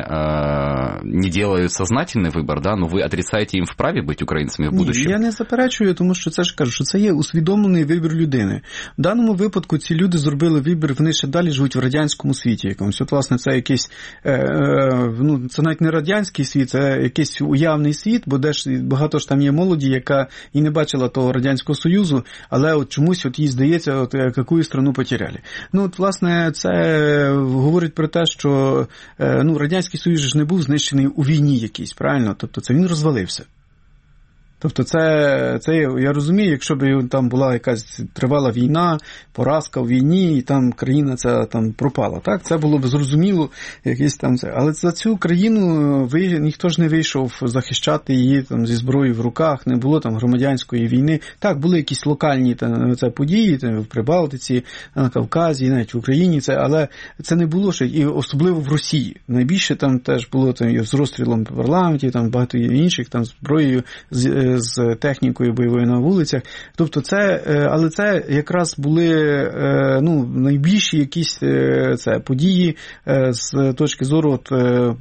не делають сознательний вибір, да? Ну ви отрицаєте їм вправі бути українцями в будущем? Ні, я не заперечую, тому що це ж кажу, що це є усвідомлений вибір людини. В даному випадку ці люди зробили вибір, вони ще далі живуть в радянському світі якомусь. От, власне, це якийсь, ну, це навіть не радянський світ, це якийсь уявний світ, бо де ж багато ж там є молоді, яка і не бачила того Радянського Союзу, але от чомусь от їй здається, от яку страну потеряли. Ну, от, власне, це говорить про те, що, ну, Радянський Союз ж не був знищений у війні якійсь, правильно? Тобто це він розвалився. Тобто це я розумію, якщо б там була якась тривала війна, поразка в війні, і там країна ця там пропала, так? Це було б зрозуміло, якийсь там це. Але за цю країну ніхто ж не вийшов захищати її там зі зброєю в руках, не було там громадянської війни. Так, були якісь локальні події там, в Прибалтиці, на Кавказі, навіть в Україні, але це не було ще, і особливо в Росії. Найбільше там теж було там, з розстрілом в парламенті, там багато інших, там зброєю, з технікою бойовою на вулицях. Тобто це, але це якраз були, ну, найбільші якісь події з точки зору от,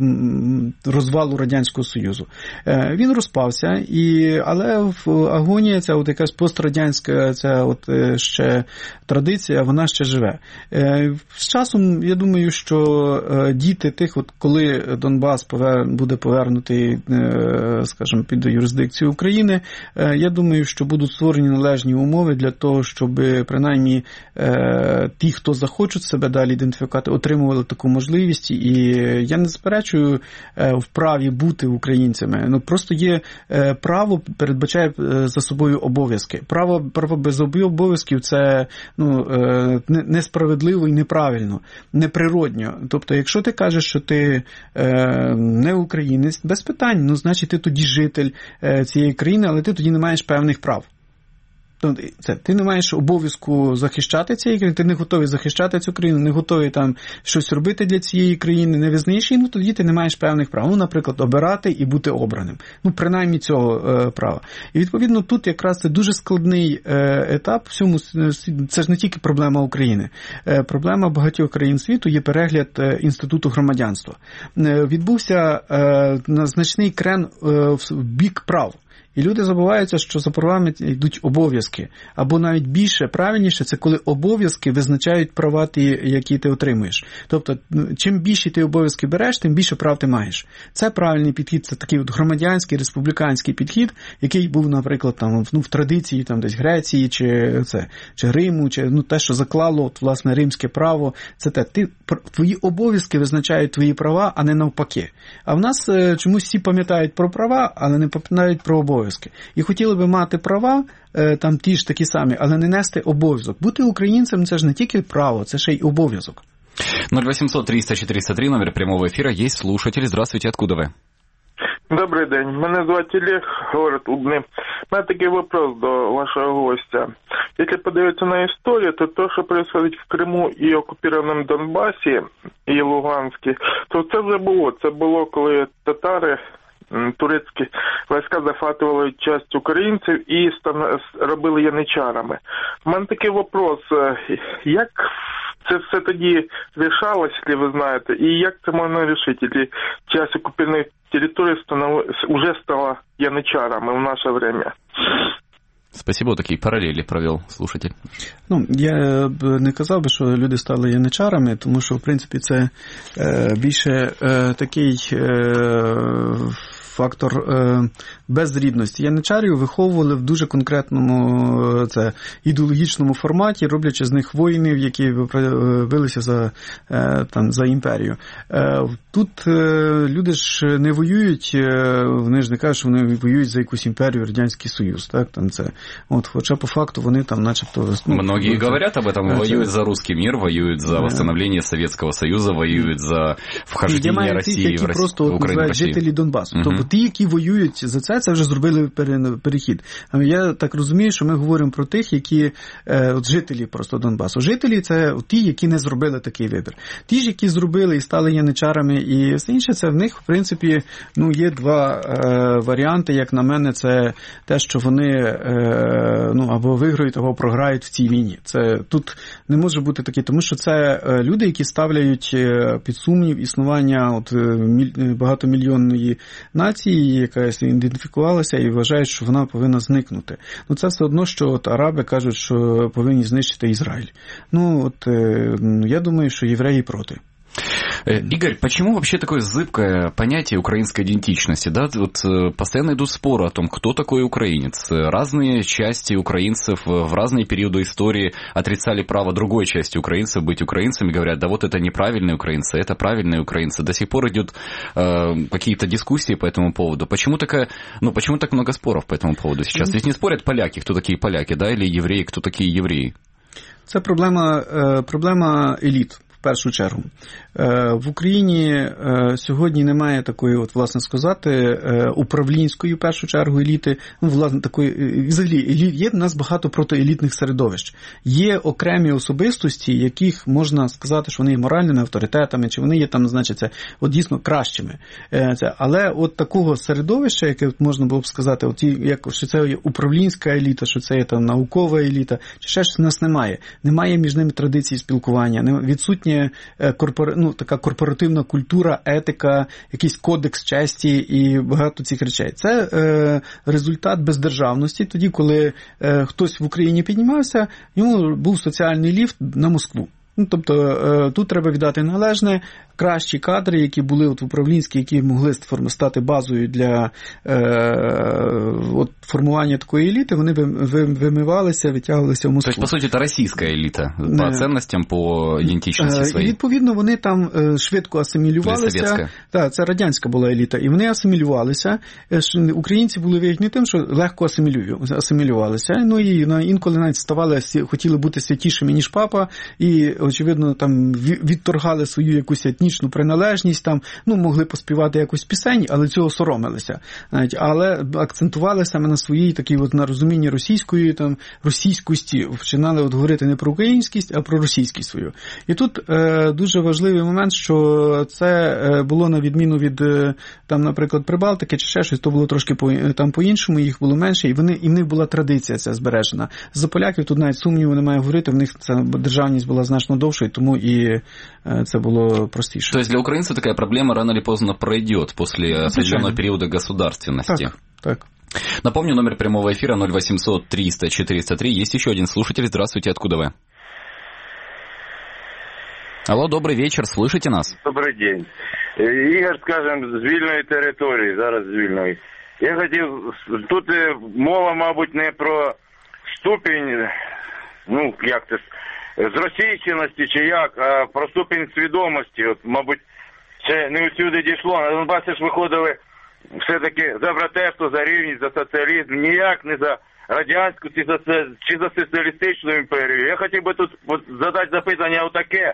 розвалу Радянського Союзу. Він розпався, але в агонія, ця от якась пострадянська ця от ще традиція, вона ще живе. З часом, я думаю, що діти тих, от коли Донбас буде повернутий, скажімо, під юрисдикцію України, я думаю, що будуть створені належні умови для того, щоб принаймні ті, хто захочуть себе далі ідентифікувати, отримували таку можливість. І я не заперечую в праві бути українцями. Ну, просто є право, передбачає за собою обов'язки. Право без обов'язків – це, ну, несправедливо і неправильно, неприродньо. Тобто, якщо ти кажеш, що ти не українець, без питань, ну, значить, ти тоді житель цієї країни, але ти тоді не маєш певних прав. Ти не маєш обов'язку захищати цієї країни, ти не готовий захищати цю країну, не готовий там щось робити для цієї країни, не визнаєш її, ну тоді ти не маєш певних прав. Ну, наприклад, обирати і бути обраним. Ну, принаймні цього права. І відповідно тут якраз це дуже складний етап всьому, це ж не тільки проблема України. Проблема багатьох країн світу є перегляд інституту громадянства. Відбувся значний крен в бік прав. І люди забуваються, що за правами йдуть обов'язки. Або навіть більше, правильніше, це коли обов'язки визначають права, які ти отримуєш. Тобто, чим більше ти обов'язки береш, тим більше прав ти маєш. Це правильний підхід, це такий от громадянський, республіканський підхід, який був, наприклад, там, ну, в традиції там, десь Греції, чи Риму, чи ну, те, що заклало от, власне, римське право. Це те, твої обов'язки визначають твої права, а не навпаки. А в нас чомусь всі пам'ятають про права, але не пам'ятають про обов'язки. І хотіли би мати права, там ті ж такі самі, але не нести обов'язок. Бути українцем – це ж не тільки право, це ще й обов'язок. 0800-300-403, номер прямого эфира. Есть слушатель. Здравствуйте, откуда вы? Добрий день. Мене звати Олег, город Лубни. У мене такий вопрос до вашого гостя. Если подивитися на історію, то те, що відбувається в Криму і окупованому Донбасі, і Луганській, то це вже було. Це було, коли татари, турецькі війська захватували часть українців і робили яничарами. У мене такий вопрос, як це все тоді рішалось, якщо ви знаєте, і як це можна вирішити, якщо часть окупованої території вже стала яничарами в наше время? Спасибо, такі паралелі провів слушатель. Ну, я б не казав би, що люди стали яничарами, тому що, в принципі, це більше такий фактор безрідності. Яничарів виховували в дуже конкретному ідеологічному форматі, роблячи з них воїнів, які билися за імперію. Тут люди ж не воюють, вони ж не кажуть, що вони воюють за якусь імперію, Радянський Союз. Так? Там це, хоча по факту вони там начебто... Многие говорят об этом, воюют за русский мир, воюют за восстановление Советского Союза, воюють за вхождение Росії в Україну. Просто називають жителі Донбасу. Тобто ті, які воюють за це вже зробили перехід. Я так розумію, що ми говоримо про тих, які жителі просто Донбасу. Жителі – це ті, які не зробили такий вибір. Ті ж, які зробили і стали яничарами і все інше, це в них, в принципі, є два варіанти, як на мене, це те, що вони або виграють, або програють в цій війні. Це тут не може бути таке, тому що це люди, які ставляють під сумнів існування багатомільйонної нації, яка ідентифікувалася і вважають, що вона повинна зникнути. Це все одно, що араби кажуть, що повинні знищити Ізраїль. Я думаю, що євреї проти. Игорь, почему вообще такое зыбкое понятие украинской идентичности? Да? Постоянно идут споры о том, кто такой украинец. Разные части украинцев в разные периоды истории отрицали право другой части украинцев быть украинцами, говорят, да вот это неправильные украинцы, это правильные украинцы. До сих пор идут какие-то дискуссии по этому поводу. Почему так много споров по этому поводу сейчас? Ведь не спорят поляки, кто такие поляки, да, или евреи, кто такие евреи? Це проблема еліт. В першу чергу. В Україні сьогодні немає такої, власне сказати, управлінської, в першу чергу, еліти. Власне, такої, взагалі, є в нас багато протиелітних середовищ. Є окремі особистості, яких можна сказати, що вони є моральними авторитетами, чи вони є там, значить, дійсно кращими. Але такого середовища, яке можна було б сказати, що це є управлінська еліта, що це є там наукова еліта, чи ще щось у нас немає. Немає між ними традиції спілкування, відсутні така корпоративна культура, етика, якийсь кодекс честі і багато цих речей. Це результат бездержавності. Тоді, коли хтось в Україні піднімався, йому був соціальний ліфт на Москву. Тобто тут треба віддати належне, кращі кадри, які були в управлінські, які могли стати базою для формування такої еліти, вони вимивалися, витягувалися в Москву. Тобто, по суті, це російська еліта по цінностям, по ідентичності своїй. І, відповідно, вони там швидко асимілювалися. Так, це радянська була еліта. І вони асимілювалися. Українці були вигідні тим, що легко асимілювалися. І інколи навіть хотіли бути святішими, ніж папа, і, очевидно, там відторгали свою якусь етнічну приналежність, там, могли поспівати якусь пісень, але цього соромилися. Але акцентували саме на своїй такій на розумінні російськості. Починали говорити не про українськість, а про російськість свою. І тут дуже важливий момент, що це було на відміну від, там, наприклад, Прибалтики чи ще щось, то було трошки по-іншому, їх було менше, і в них була традиція ця збережена. За поляків тут навіть сумніву немає говорити, в них ця державність була значно довше, тому і це було простіше. То есть для украинцев такая проблема рано или поздно пройдет после определенного периода государственности. Так. Напомню, номер прямого эфира 0800 300 403. Есть еще один слушатель. Здравствуйте, откуда вы? Алло, добрый вечер, слышите нас? Добрий день. Ігор, скажем, з вільної території, зараз з вільної. Я хотів, тут мова, мабуть, не про ступінь, зросійщеності чи як, а про ступінь свідомості. Мабуть, це не усюди дійшло. На Донбасі ж виходили все-таки за братерство, за рівність, за соціалізм, ніяк не за радянську чи за соціалістичну імперію. Я хотів би тут задати запитання отаке.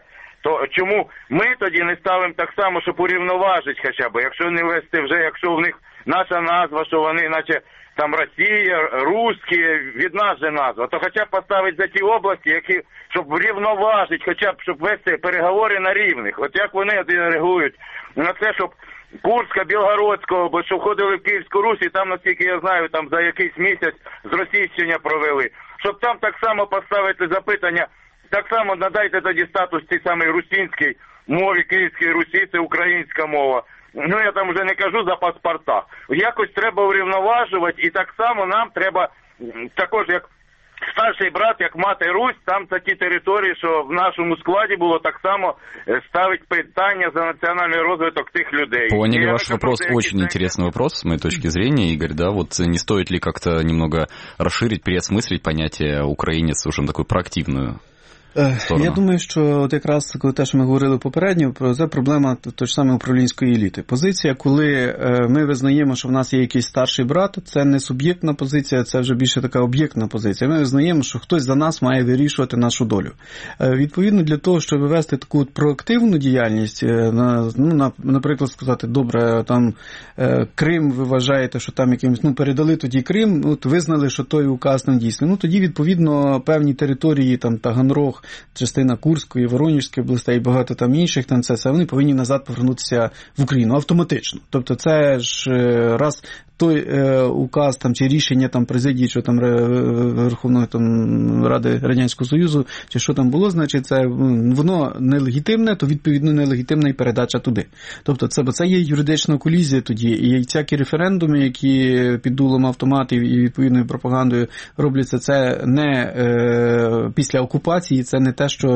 То чому ми тоді не ставимо так само, щоб урівноважити хоча б, якщо не вести вже, якщо в них наша назва, що вони наче там Росія, русські, від нас же назва, то хоча б поставити за ті області, які, щоб врівноважити, хоча б, щоб вести переговори на рівних. От як вони реагують на це, щоб Курська, Білгородського, бо що входили в Київську Русь, і там, наскільки я знаю, там за якийсь місяць зросійщення провели. Щоб там так само поставити запитання, так само надайте тоді статус цій самій русинській мові, Київській Русі, це українська мова. Ну, я там вже не кажу за паспорта. Якось треба урівноважувати, і так само нам треба, також як старший брат, як мати Русь, там такі території, що в нашому складі було так само ставить питання за национальный розвиток тех людей. Поняли ваш вопрос, очень интересный вопрос с моей точки зрения, Игорь, да, вот не стоит ли как-то немного расширить, переосмыслить понятие украинец уже на такую проактивную сторону? Я думаю, що от якраз те, що ми говорили попередньо, це проблема той ж саме управлінської еліти. Позиція, коли ми визнаємо, що в нас є якийсь старший брат, це не суб'єктна позиція, це вже більше така об'єктна позиція. Ми визнаємо, що хтось за нас має вирішувати нашу долю. Відповідно, для того, щоб вести таку проактивну діяльність, наприклад, сказати, добре, там Крим, ви вважаєте, що там якимось, передали тоді Крим, от визнали, що той указ не дійсний. Тоді, відповідно, певні території, там Таганрог, частина Курської, Воронежської областей і багато там інших, там це вони повинні назад повернутися в Україну автоматично. Тобто це ж раз той указ там чи рішення там президії, що там Верховної там Ради Радянського Союзу, чи що там було, значить це воно нелегітимне, то відповідно нелегітимна і передача туди. Тобто це є юридична колізія тоді, і всякі референдуми, які під дулом автоматів і відповідною пропагандою робляться, це не після окупації, це не те, що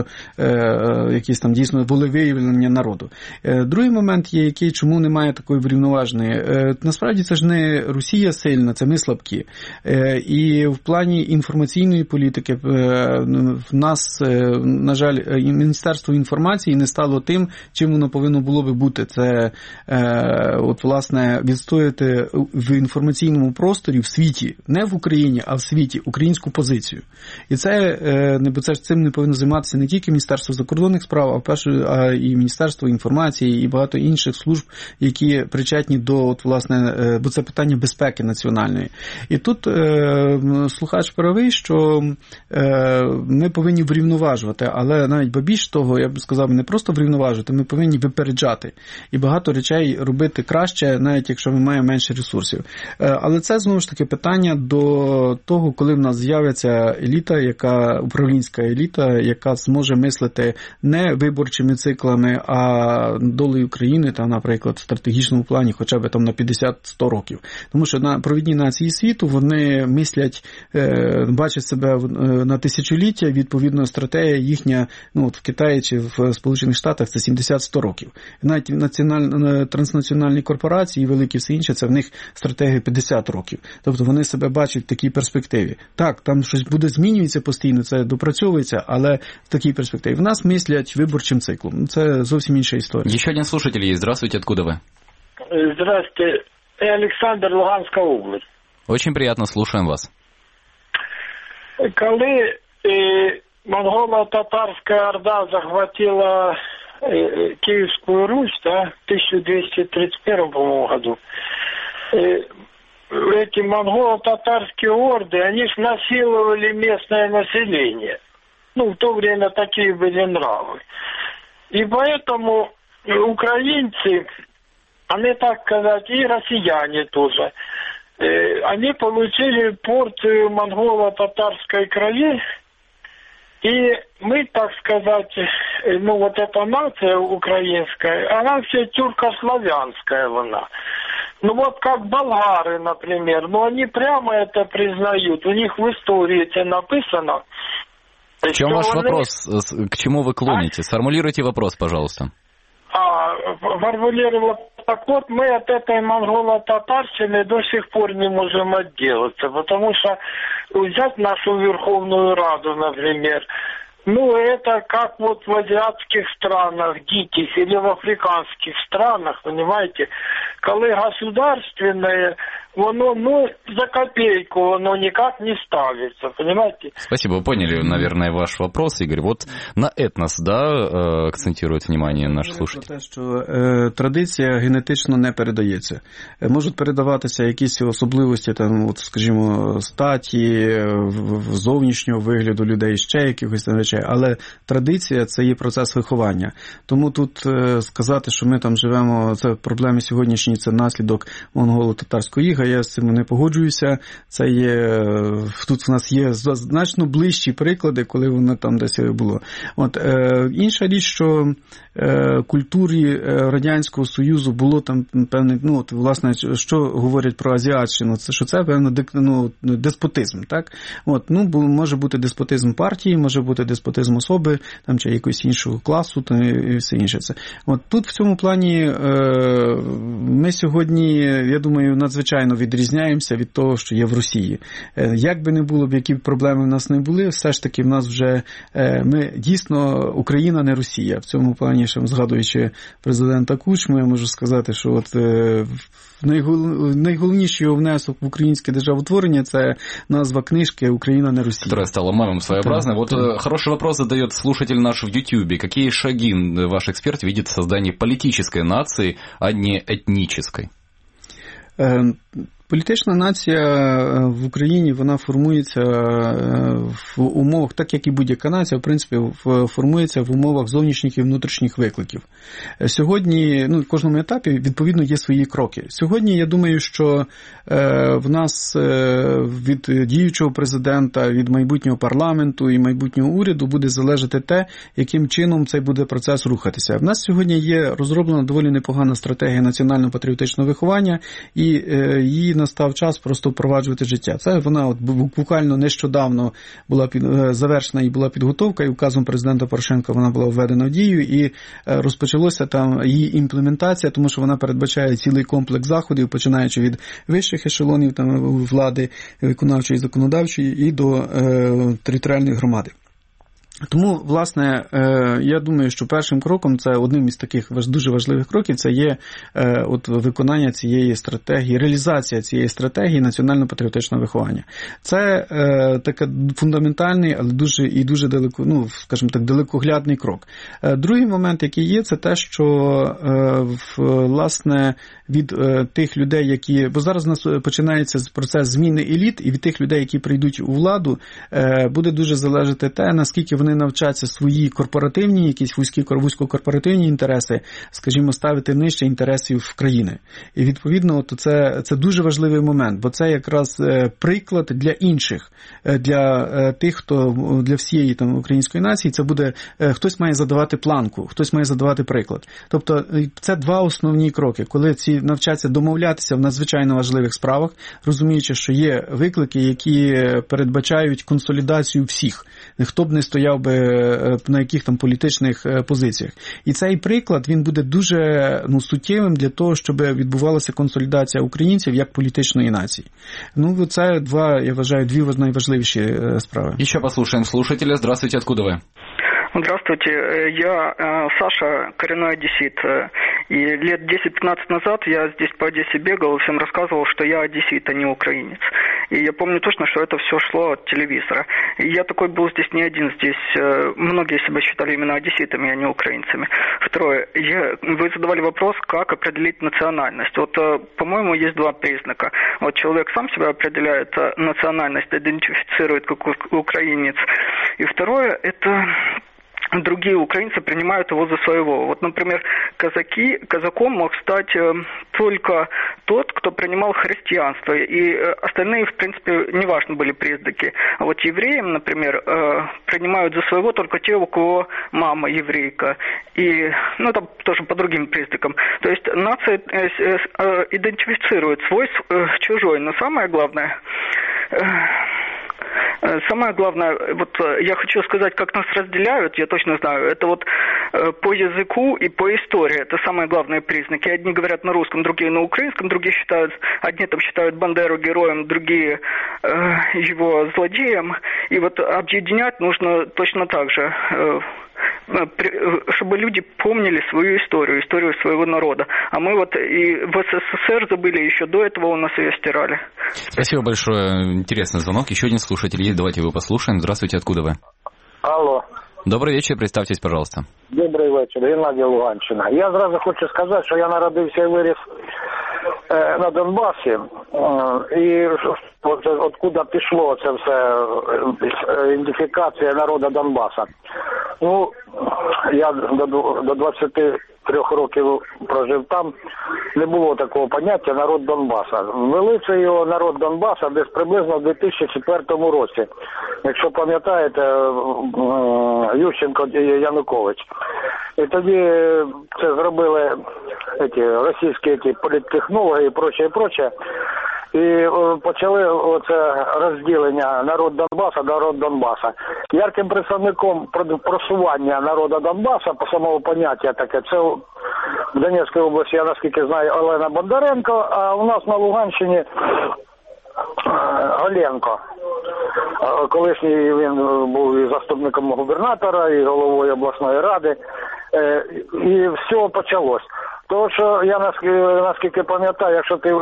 якісь там дійсно волевиявлення народу. Другий момент є, який чому немає такої врівноваженої. Насправді це ж не Росія сильна, це ми слабкі. І в плані інформаційної політики в нас, на жаль, Міністерство інформації не стало тим, чим воно повинно було би бути. Це, от, власне, відстояти в інформаційному просторі в світі, не в Україні, а в світі, українську позицію. І це цим не повинно займатися не тільки Міністерство закордонних справ, а і Міністерство інформації, і багато інших служб, які причетні до, от, власне, бо це питання безпеки національної. І тут слухач правий, що ми повинні врівноважувати, але навіть більш того, я б сказав, не просто врівноважувати, ми повинні випереджати. І багато речей робити краще, навіть якщо ми маємо менше ресурсів. Але це, знову ж таки, питання до того, коли в нас з'явиться еліта, управлінська еліта, яка зможе мислити не виборчими циклами, а долею країни, та, наприклад, в стратегічному плані хоча б там на 50-100 років. Тому що на провідні нації світу вони мислять, бачать себе на тисячоліття, відповідно стратегія їхня, в Китаї чи в Сполучених Штатах це 70-100 років. Навіть транснаціональні корпорації, великі все інше, це в них стратегія 50 років. Тобто вони себе бачать в такій перспективі. Так, там щось буде змінюється постійно, це допрацьовується, але в такій перспективі. В нас мислять виборчим циклом. Це зовсім інша історія. Ще один слушатель є. Здравствуйте, откуда ви? Здравствуйте. Александр, Луганская область. Очень приятно, слушаем вас. Коли монголо-татарская орда захватила Киевскую Русь, в 1231, по-моему, году, эти монголо-татарские орды, они ж насиловали местное население. В то время такие были нравы. И поэтому украинцы, они, так сказать, и россияне тоже, они получили порцию монголо-татарской крови, и мы, так сказать, вот эта нация украинская, она все тюркославянская она. Вот как болгары, например, они прямо это признают, у них в истории это написано. В чем ваш вопрос? К чему вы клоните? Сформулируйте вопрос, пожалуйста. Формулировала. Так вот, мы от этой монголо-татарщины до сих пор не можем отделаться, потому что взять нашу Верховную Раду, например, это как вот в азиатских странах, диких, или в африканских странах, понимаете, когда государственное воно, за копейку оно никак не ставится, понимаете? Спасибо, вы поняли, наверное, ваш вопрос, Игорь. Вот на этнос, да, акцентирует внимание наш слушатель. Те, що традиція генетично не передається. Можуть передаватися якісь особливості, там, от, скажімо, статі, зовнішнього вигляду людей, ще якихось там речей, але традиція – це є процес виховання. Тому тут сказати, що ми там живемо, це проблеми сьогоднішні, це наслідок монголо-татарського іга, я з цим не погоджуюся. Це є, тут в нас є значно ближчі приклади, коли воно там десь було. От, інша річ, що культурі Радянського Союзу було там певне, от, власне, що говорять про азіатщину, це що це певно деспотизм, так? От, може бути деспотизм партії, може бути деспотизм особи, там, чи якогось іншого класу, там, і все інше. Це. От, тут в цьому плані ми сьогодні, я думаю, надзвичайно відрізняємося від того, що є в Росії. Як би не було б, які проблеми в нас не були, все ж таки в нас вже, ми дійсно, Україна не Росія. В цьому плані, ще згадуючи президента Кучму, я можу сказати, що от найголовніший його внесок в українське державотворення – це назва книжки «Україна не Росія». Которая стала мемом своеобразной. Вот хороший вопрос задает слушатель наш в YouTube. Какие шаги ваш эксперт видит в создании политической нации, а не этнической? Політична нація в Україні, вона формується в умовах, так як і будь-яка нація, в принципі, формується в умовах зовнішніх і внутрішніх викликів. Сьогодні, в кожному етапі, відповідно, є свої кроки. Сьогодні, я думаю, що в нас від діючого президента, від майбутнього парламенту і майбутнього уряду буде залежати те, яким чином цей буде процес рухатися. В нас сьогодні є розроблена доволі непогана стратегія національно-патріотичного виховання, і її настав час просто впроваджувати життя. Це вона буквально нещодавно була завершена і була підготовка, і указом президента Порошенка вона була введена в дію, і розпочалося там її імплементація, тому що вона передбачає цілий комплекс заходів, починаючи від вищих ешелонів там, влади, виконавчої, законодавчої і до територіальної громади. Тому, власне, я думаю, що першим кроком, це одним із таких дуже важливих кроків, це є от виконання цієї стратегії, реалізація цієї стратегії національно-патріотичного виховання. Це такий фундаментальний, але дуже далеко, скажімо так, далекоглядний крок. Другий момент, який є, це те, що, власне, від тих людей, які, бо зараз у нас починається процес зміни еліт, і від тих людей, які прийдуть у владу, буде дуже залежати те, наскільки вони навчаться свої корпоративні, якісь вузькокорпоративні інтереси, скажімо, ставити нижче інтересів країни. І, відповідно, це дуже важливий момент, бо це якраз приклад для інших, для тих, хто, для всієї там української нації, це буде, хтось має задавати планку, хтось має задавати приклад. Тобто, це два основні кроки, коли ці навчаться домовлятися в надзвичайно важливих справах, розуміючи, що є виклики, які передбачають консолідацію всіх. Хто б не стояв би на яких там політичних позиціях. І цей приклад, він буде дуже суттєвим для того, щоб відбувалася консолідація українців як політичної нації. Це я вважаю, дві найважливіші справи. Еще послушаем слушателя. Здравствуйте, откуда вы? Здравствуйте, я Саша, коренной одессит, и лет 10-15 назад я здесь по Одессе бегал и всем рассказывал, что я одессит, а не украинец. И я помню точно, что это все шло от телевизора. И я такой был здесь не один, здесь многие себя считали именно одесситами, а не украинцами. Второе, вы задавали вопрос, как определить национальность. Вот, по-моему, есть два признака. Вот человек сам себя определяет национальность, идентифицирует как украинец. И второе, это другие украинцы принимают его за своего. Вот, например, казаком мог стать только тот, кто принимал христианство, и остальные, в принципе, неважно были признаки. А вот евреям, например, принимают за своего только те, у кого мама еврейка, и, там тоже по другим признакам. То есть нация идентифицирует свой, чужой, но самое главное, вот я хочу сказать, как нас разделяют, я точно знаю, это вот по языку и по истории, это самые главные признаки. Одни говорят на русском, другие на украинском, одни там считают Бандеру героем, другие его злодеем, и вот объединять нужно точно так же. чтобы люди помнили свою историю своего народа. А мы вот и в СССР забыли, еще до этого у нас ее стирали. Спасибо большое. Интересный звонок. Еще один слушатель есть. Давайте его послушаем. Здравствуйте, откуда вы? Алло. Добрий вечір, представтесь, пожалуйста. Добрий вечір, Геннадій, Луганщина. Я зразу хочу сказати, що я народився і виріс на Донбасі. І откуда пішло це все, ідентифікація народу Донбаса. Ну, я до 23 років прожив там, не було такого поняття народ Донбаса. Ввели це його народ Донбаса десь приблизно в 2004 році. Якщо пам'ятаєте, Ющенко і Янукович. І тоді це зробили російські політтехнологи і проче. І почали оце розділення народ Донбаса. Ярким представником просування народу Донбаса, по самому поняття таке, це в Донецькій області, я наскільки знаю, Олена Бондаренко, а у нас на Луганщині Голенко. Колишній він був і заступником губернатора, і головою обласної ради. І все почалось. Тому що я наскільки пам'ятаю, якщо ти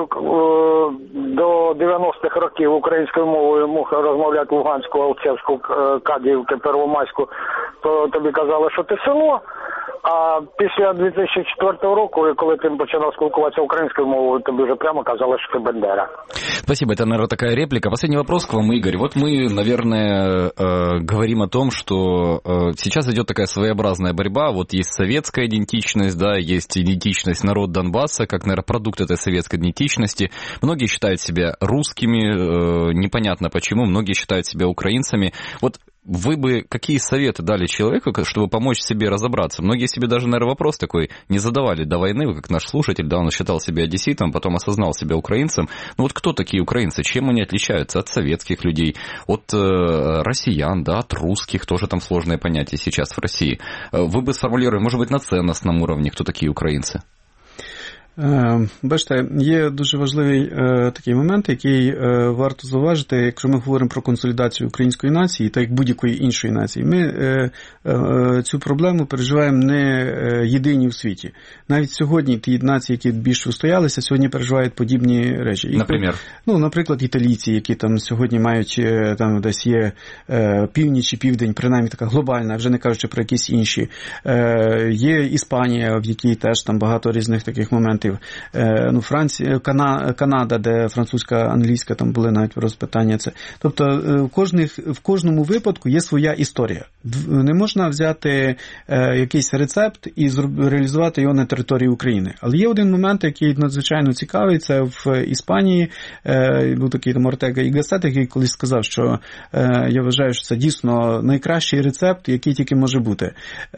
до 90-х років українською мовою мог розмовляти Луганську, Алчевську, Кадіївку, Первомайську, то тобі казали, що ти село. А після 2004 року, коли ти починав спілкуватися українською мовою, тобі вже прямо казали, что ты Бендера. Спасибо, это, наверное, такая реплика. Последний вопрос к вам, Игорь. Вот мы, наверное, говорим о том, что сейчас идет такая своеобразная борьба. Вот есть советская идентичность, да, есть идентичность народ Донбасса, как, наверное, продукт этой советской идентичности. Многие считают себя русскими, непонятно почему, многие считают себя украинцами. Вот вы бы какие советы дали человеку, чтобы помочь себе разобраться? Многие себе даже, наверное, вопрос такой не задавали до войны, как наш слушатель, да, он считал себя одесситом, потом осознал себя украинцем. Ну вот кто такие украинцы? Чем они отличаются от советских людей, от россиян, да, от русских? Тоже там сложное понятие сейчас в России. Вы бы сформулировали, может быть, на ценностном уровне, кто такие украинцы? Бачите, є дуже важливий такий момент, який варто зауважити, якщо ми говоримо про консолідацію української нації, так як будь-якої іншої нації. Ми цю проблему переживаємо не єдині в світі. Навіть сьогодні ті нації, які більш вистоялися, сьогодні переживають подібні речі. Наприклад, італійці, які там сьогодні мають, там десь є північ і південь, принаймні така глобальна, вже не кажучи про якісь інші. Є Іспанія, в якій теж там багато різних таких моментів. Франція, Канада, де французька, англійська, там були навіть розпитання це. Тобто в кожному випадку є своя історія. Не можна взяти якийсь рецепт і реалізувати його на території України. Але є один момент, який надзвичайно цікавий, це в Іспанії був такий там Ортега і Гассет, який колись сказав, що я вважаю, що це дійсно найкращий рецепт, який тільки може бути.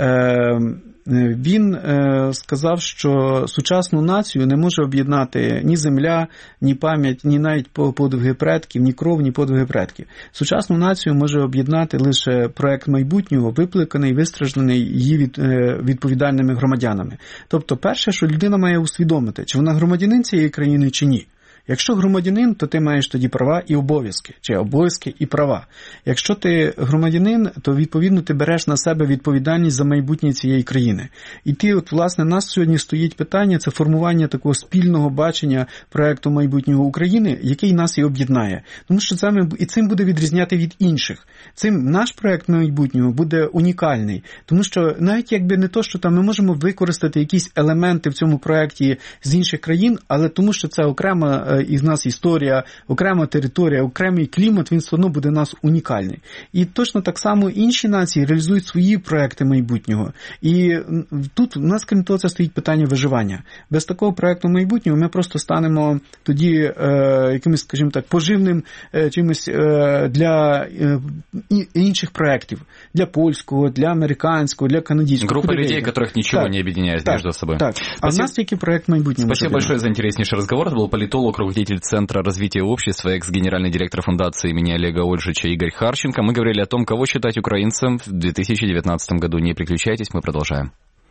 Він сказав, що сучасну націю не може об'єднати ні земля, ні пам'ять, ні навіть подвиги предків, ні кров, ні подвиги предків. Сучасну націю може об'єднати лише проект майбутнього, випликаний, вистражданий її відповідальними громадянами. Тобто перше, що людина має усвідомити, чи вона громадянин цієї країни, чи ні. Якщо громадянин, то ти маєш тоді права і обов'язки, чи обов'язки і права. Якщо ти громадянин, то відповідно ти береш на себе відповідальність за майбутнє цієї країни. І власне, нас сьогодні стоїть питання, це формування такого спільного бачення проекту майбутнього України, який нас і об'єднає. Тому що цим буде відрізняти від інших. Цим наш проект майбутнього буде унікальний. Тому що навіть якби не то, що там ми можемо використати якісь елементи в цьому проекті з інших країн, але тому що це окрема із нас історія, окрема територія, окремий клімат, він все одно буде у нас унікальний. І точно так само інші нації реалізують свої проекти майбутнього. І тут у нас, крім того, це стоїть питання виживання. Без такого проекту майбутнього ми просто станемо тоді якимось, скажімо так, поживним чимось для інших проектів. Для польського, для американського, для канадського. Группа людей, которых ничего не объединяет между собой. Так. А у нас тільки проект майбутнього. Спасибо большое за интереснейший разговор. Это был политолог, руководитель Центра развития общества, экс-генеральный директор фундации имени Олега Ольжича Игорь Харченко. Мы говорили о том, кого считать украинцем в 2019 году. Не переключайтесь, мы продолжаем.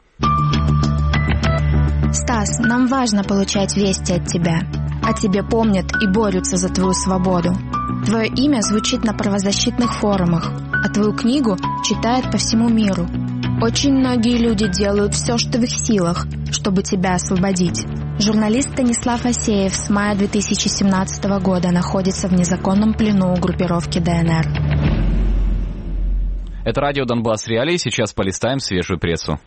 Стас, нам важно получать вести от тебя. О тебе помнят и борются за твою свободу. Твое имя звучит на правозащитных форумах, а твою книгу читают по всему миру. Очень многие люди делают все, что в их силах, чтобы тебя освободить. Журналист Станислав Асеев с мая 2017 года находится в незаконном плену у группировки ДНР. Это радио «Донбасс Реалии». Сейчас полистаем свежую прессу.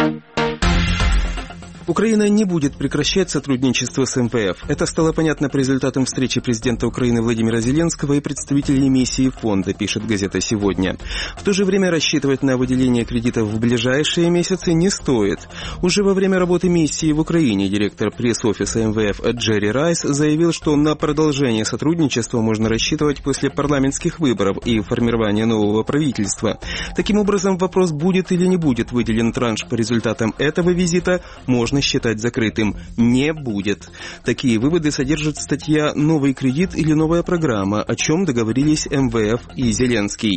Украина не будет прекращать сотрудничество с МВФ. Это стало понятно по результатам встречи президента Украины Владимира Зеленского и представителей миссии фонда, пишет газета «Сегодня». В то же время рассчитывать на выделение кредитов в ближайшие месяцы не стоит. Уже во время работы миссии в Украине директор пресс-офиса МВФ Джерри Райс заявил, что на продолжение сотрудничества можно рассчитывать после парламентских выборов и формирования нового правительства. Таким образом, вопрос, будет или не будет выделен транш по результатам этого визита, можно считать закрытым. Не будет. Такие выводы содержит статья «Новый кредит или новая программа», о чем договорились МВФ и Зеленский.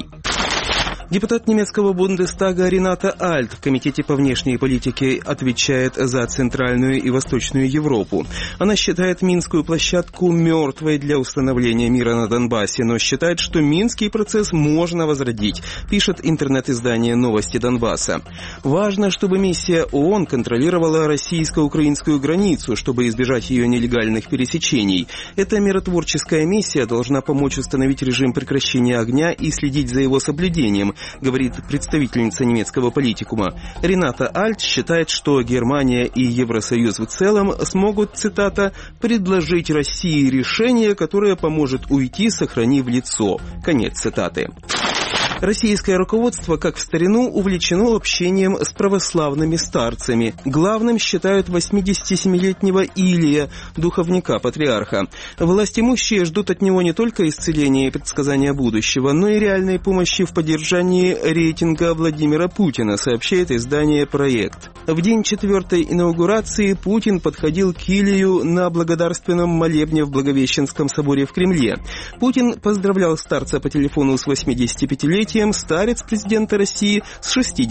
Депутат немецкого Бундестага Рената Альт в Комитете по внешней политике отвечает за Центральную и Восточную Европу. Она считает Минскую площадку мертвой для установления мира на Донбассе, но считает, что Минский процесс можно возродить, пишет интернет-издание «Новости Донбасса». Важно, чтобы миссия ООН контролировала российско-украинскую границу, чтобы избежать ее нелегальных пересечений. Эта миротворческая миссия должна помочь установить режим прекращения огня и следить за его соблюдением, говорит представительница немецкого политикума. Рената Альт считает, что Германия и Евросоюз в целом смогут, цитата, «предложить России решение, которое поможет уйти, сохранив лицо». Конец цитаты. Российское руководство, как в старину, увлечено общением с православными старцами. Главным считают 87-летнего Илия, духовника патриарха. Властимущие ждут от него не только исцеления и предсказания будущего, но и реальной помощи в поддержании рейтинга Владимира Путина, сообщает издание «Проект». В день 4-й инаугурации Путин подходил к Илию на благодарственном молебне в Благовещенском соборе в Кремле. Путин поздравлял старца по телефону с 85-летием, старец президента России с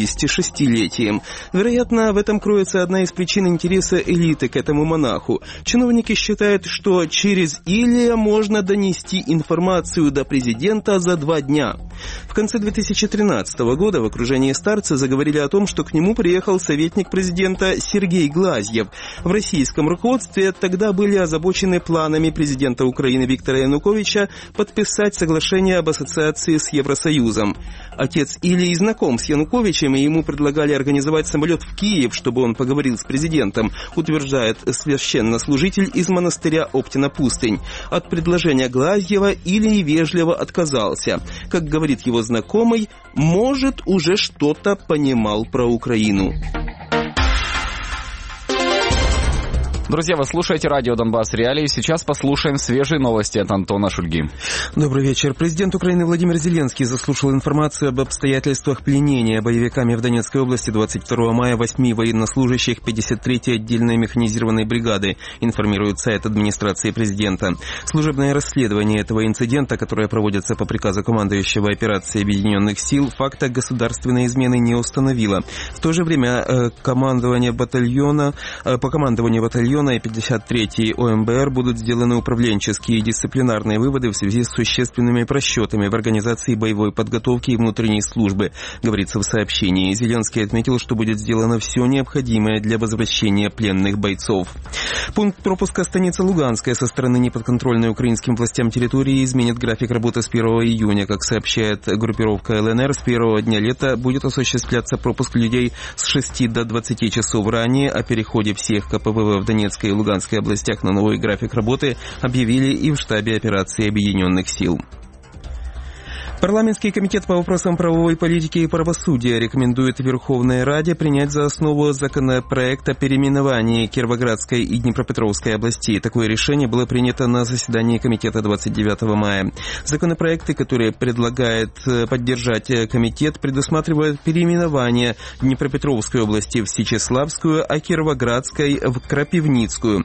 66-летием. Вероятно, в этом кроется одна из причин интереса элиты к этому монаху. Чиновники считают, что через Илия можно донести информацию до президента за 2 дня. В конце 2013 года в окружении старца заговорили о том, что к нему приехал советник президента Сергей Глазьев. В российском руководстве тогда были озабочены планами президента Украины Виктора Януковича подписать соглашение об ассоциации с Евросоюзом. Отец Илии знаком с Януковичем, и ему предлагали организовать самолет в Киев, чтобы он поговорил с президентом, утверждает священнослужитель из монастыря Оптина-Пустынь. От предложения Глазьева Илий вежливо отказался. Как говорит его знакомый, может, уже что-то понимал про Украину. Друзья, вы слушаете радио «Донбасс Реалии». Сейчас послушаем свежие новости от Антона Шульги. Добрый вечер. Президент Украины Владимир Зеленский заслушал информацию об обстоятельствах пленения боевиками в Донецкой области 22 мая 8 военнослужащих 53-й отдельной механизированной бригады, информирует сайт администрации президента. Служебное расследование этого инцидента, которое проводится по приказу командующего операцией Объединенных сил, факта государственной измены не установило. В то же время по командованию батальона и 53-й ОМБР будут сделаны управленческие и дисциплинарные выводы в связи с существенными просчетами в организации боевой подготовки и внутренней службы, говорится в сообщении. Зеленский отметил, что будет сделано все необходимое для возвращения пленных бойцов. Пункт пропуска станица Луганская со стороны неподконтрольной украинским властям территории изменит график работы с 1 июня. Как сообщает группировка ЛНР, с первого дня лета будет осуществляться пропуск людей с 6 до 20 часов ранее. О переходе всех КПВВ в Донецкой и Луганской областях на новый график работы объявили и в штабе операции Объединенных сил. Парламентский комитет по вопросам правовой политики и правосудия рекомендует Верховной Раде принять за основу законопроект о переименовании Кировоградской и Днепропетровской областей. Такое решение было принято на заседании комитета 29 мая. Законопроекты, которые предлагает поддержать комитет, предусматривают переименование Днепропетровской области в Сечеславскую, а Кировоградской в Крапивницкую.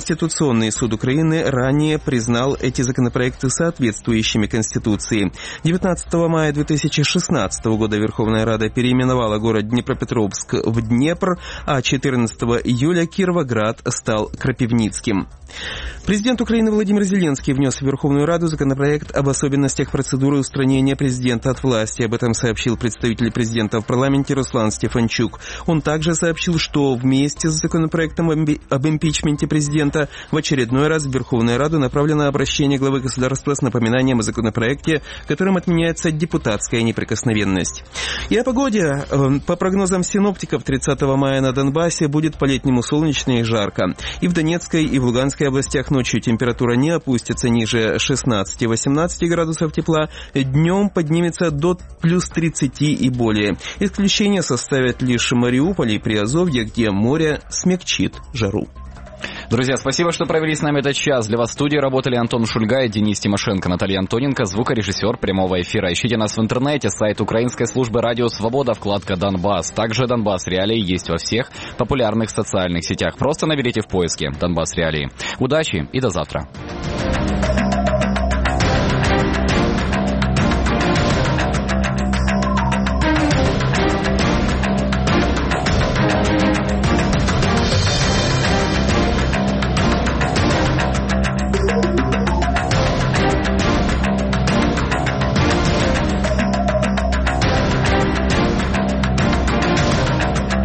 Конституционный суд Украины ранее признал эти законопроекты соответствующими Конституции. 19 мая 2016 года Верховная Рада переименовала город Днепропетровск в Днепр, а 14 июля Кировоград стал Крапивницким. Президент Украины Владимир Зеленский внес в Верховную Раду законопроект об особенностях процедуры устранения президента от власти. Об этом сообщил представитель президента в парламенте Руслан Стефанчук. Он также сообщил, что вместе с законопроектом об импичменте президента в очередной раз в Верховную Раду направлено обращение главы государства с напоминанием о законопроекте, которым отменяется депутатская неприкосновенность. И о погоде. По прогнозам синоптиков, 30 мая на Донбассе будет по-летнему солнечно и жарко. И в Донецкой, и в Луганской областях ночью температура не опустится ниже 16-18 градусов тепла, днем поднимется до плюс 30 и более. Исключение составят лишь Мариуполь и Приазовье, где море смягчит жару. Друзья, спасибо, что провели с нами этот час. Для вас в студии работали Антон Шульга и Денис Тимошенко, Наталья Антоненко, звукорежиссер прямого эфира. Ищите нас в интернете, сайт украинской службы «Радио Свобода», вкладка «Донбасс». Также «Донбасс Реалии» есть во всех популярных социальных сетях. Просто наберите в поиске «Донбасс Реалии». Удачи и до завтра.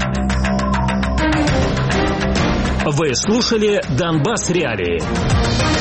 Вы слушали «Донбасс Реалии».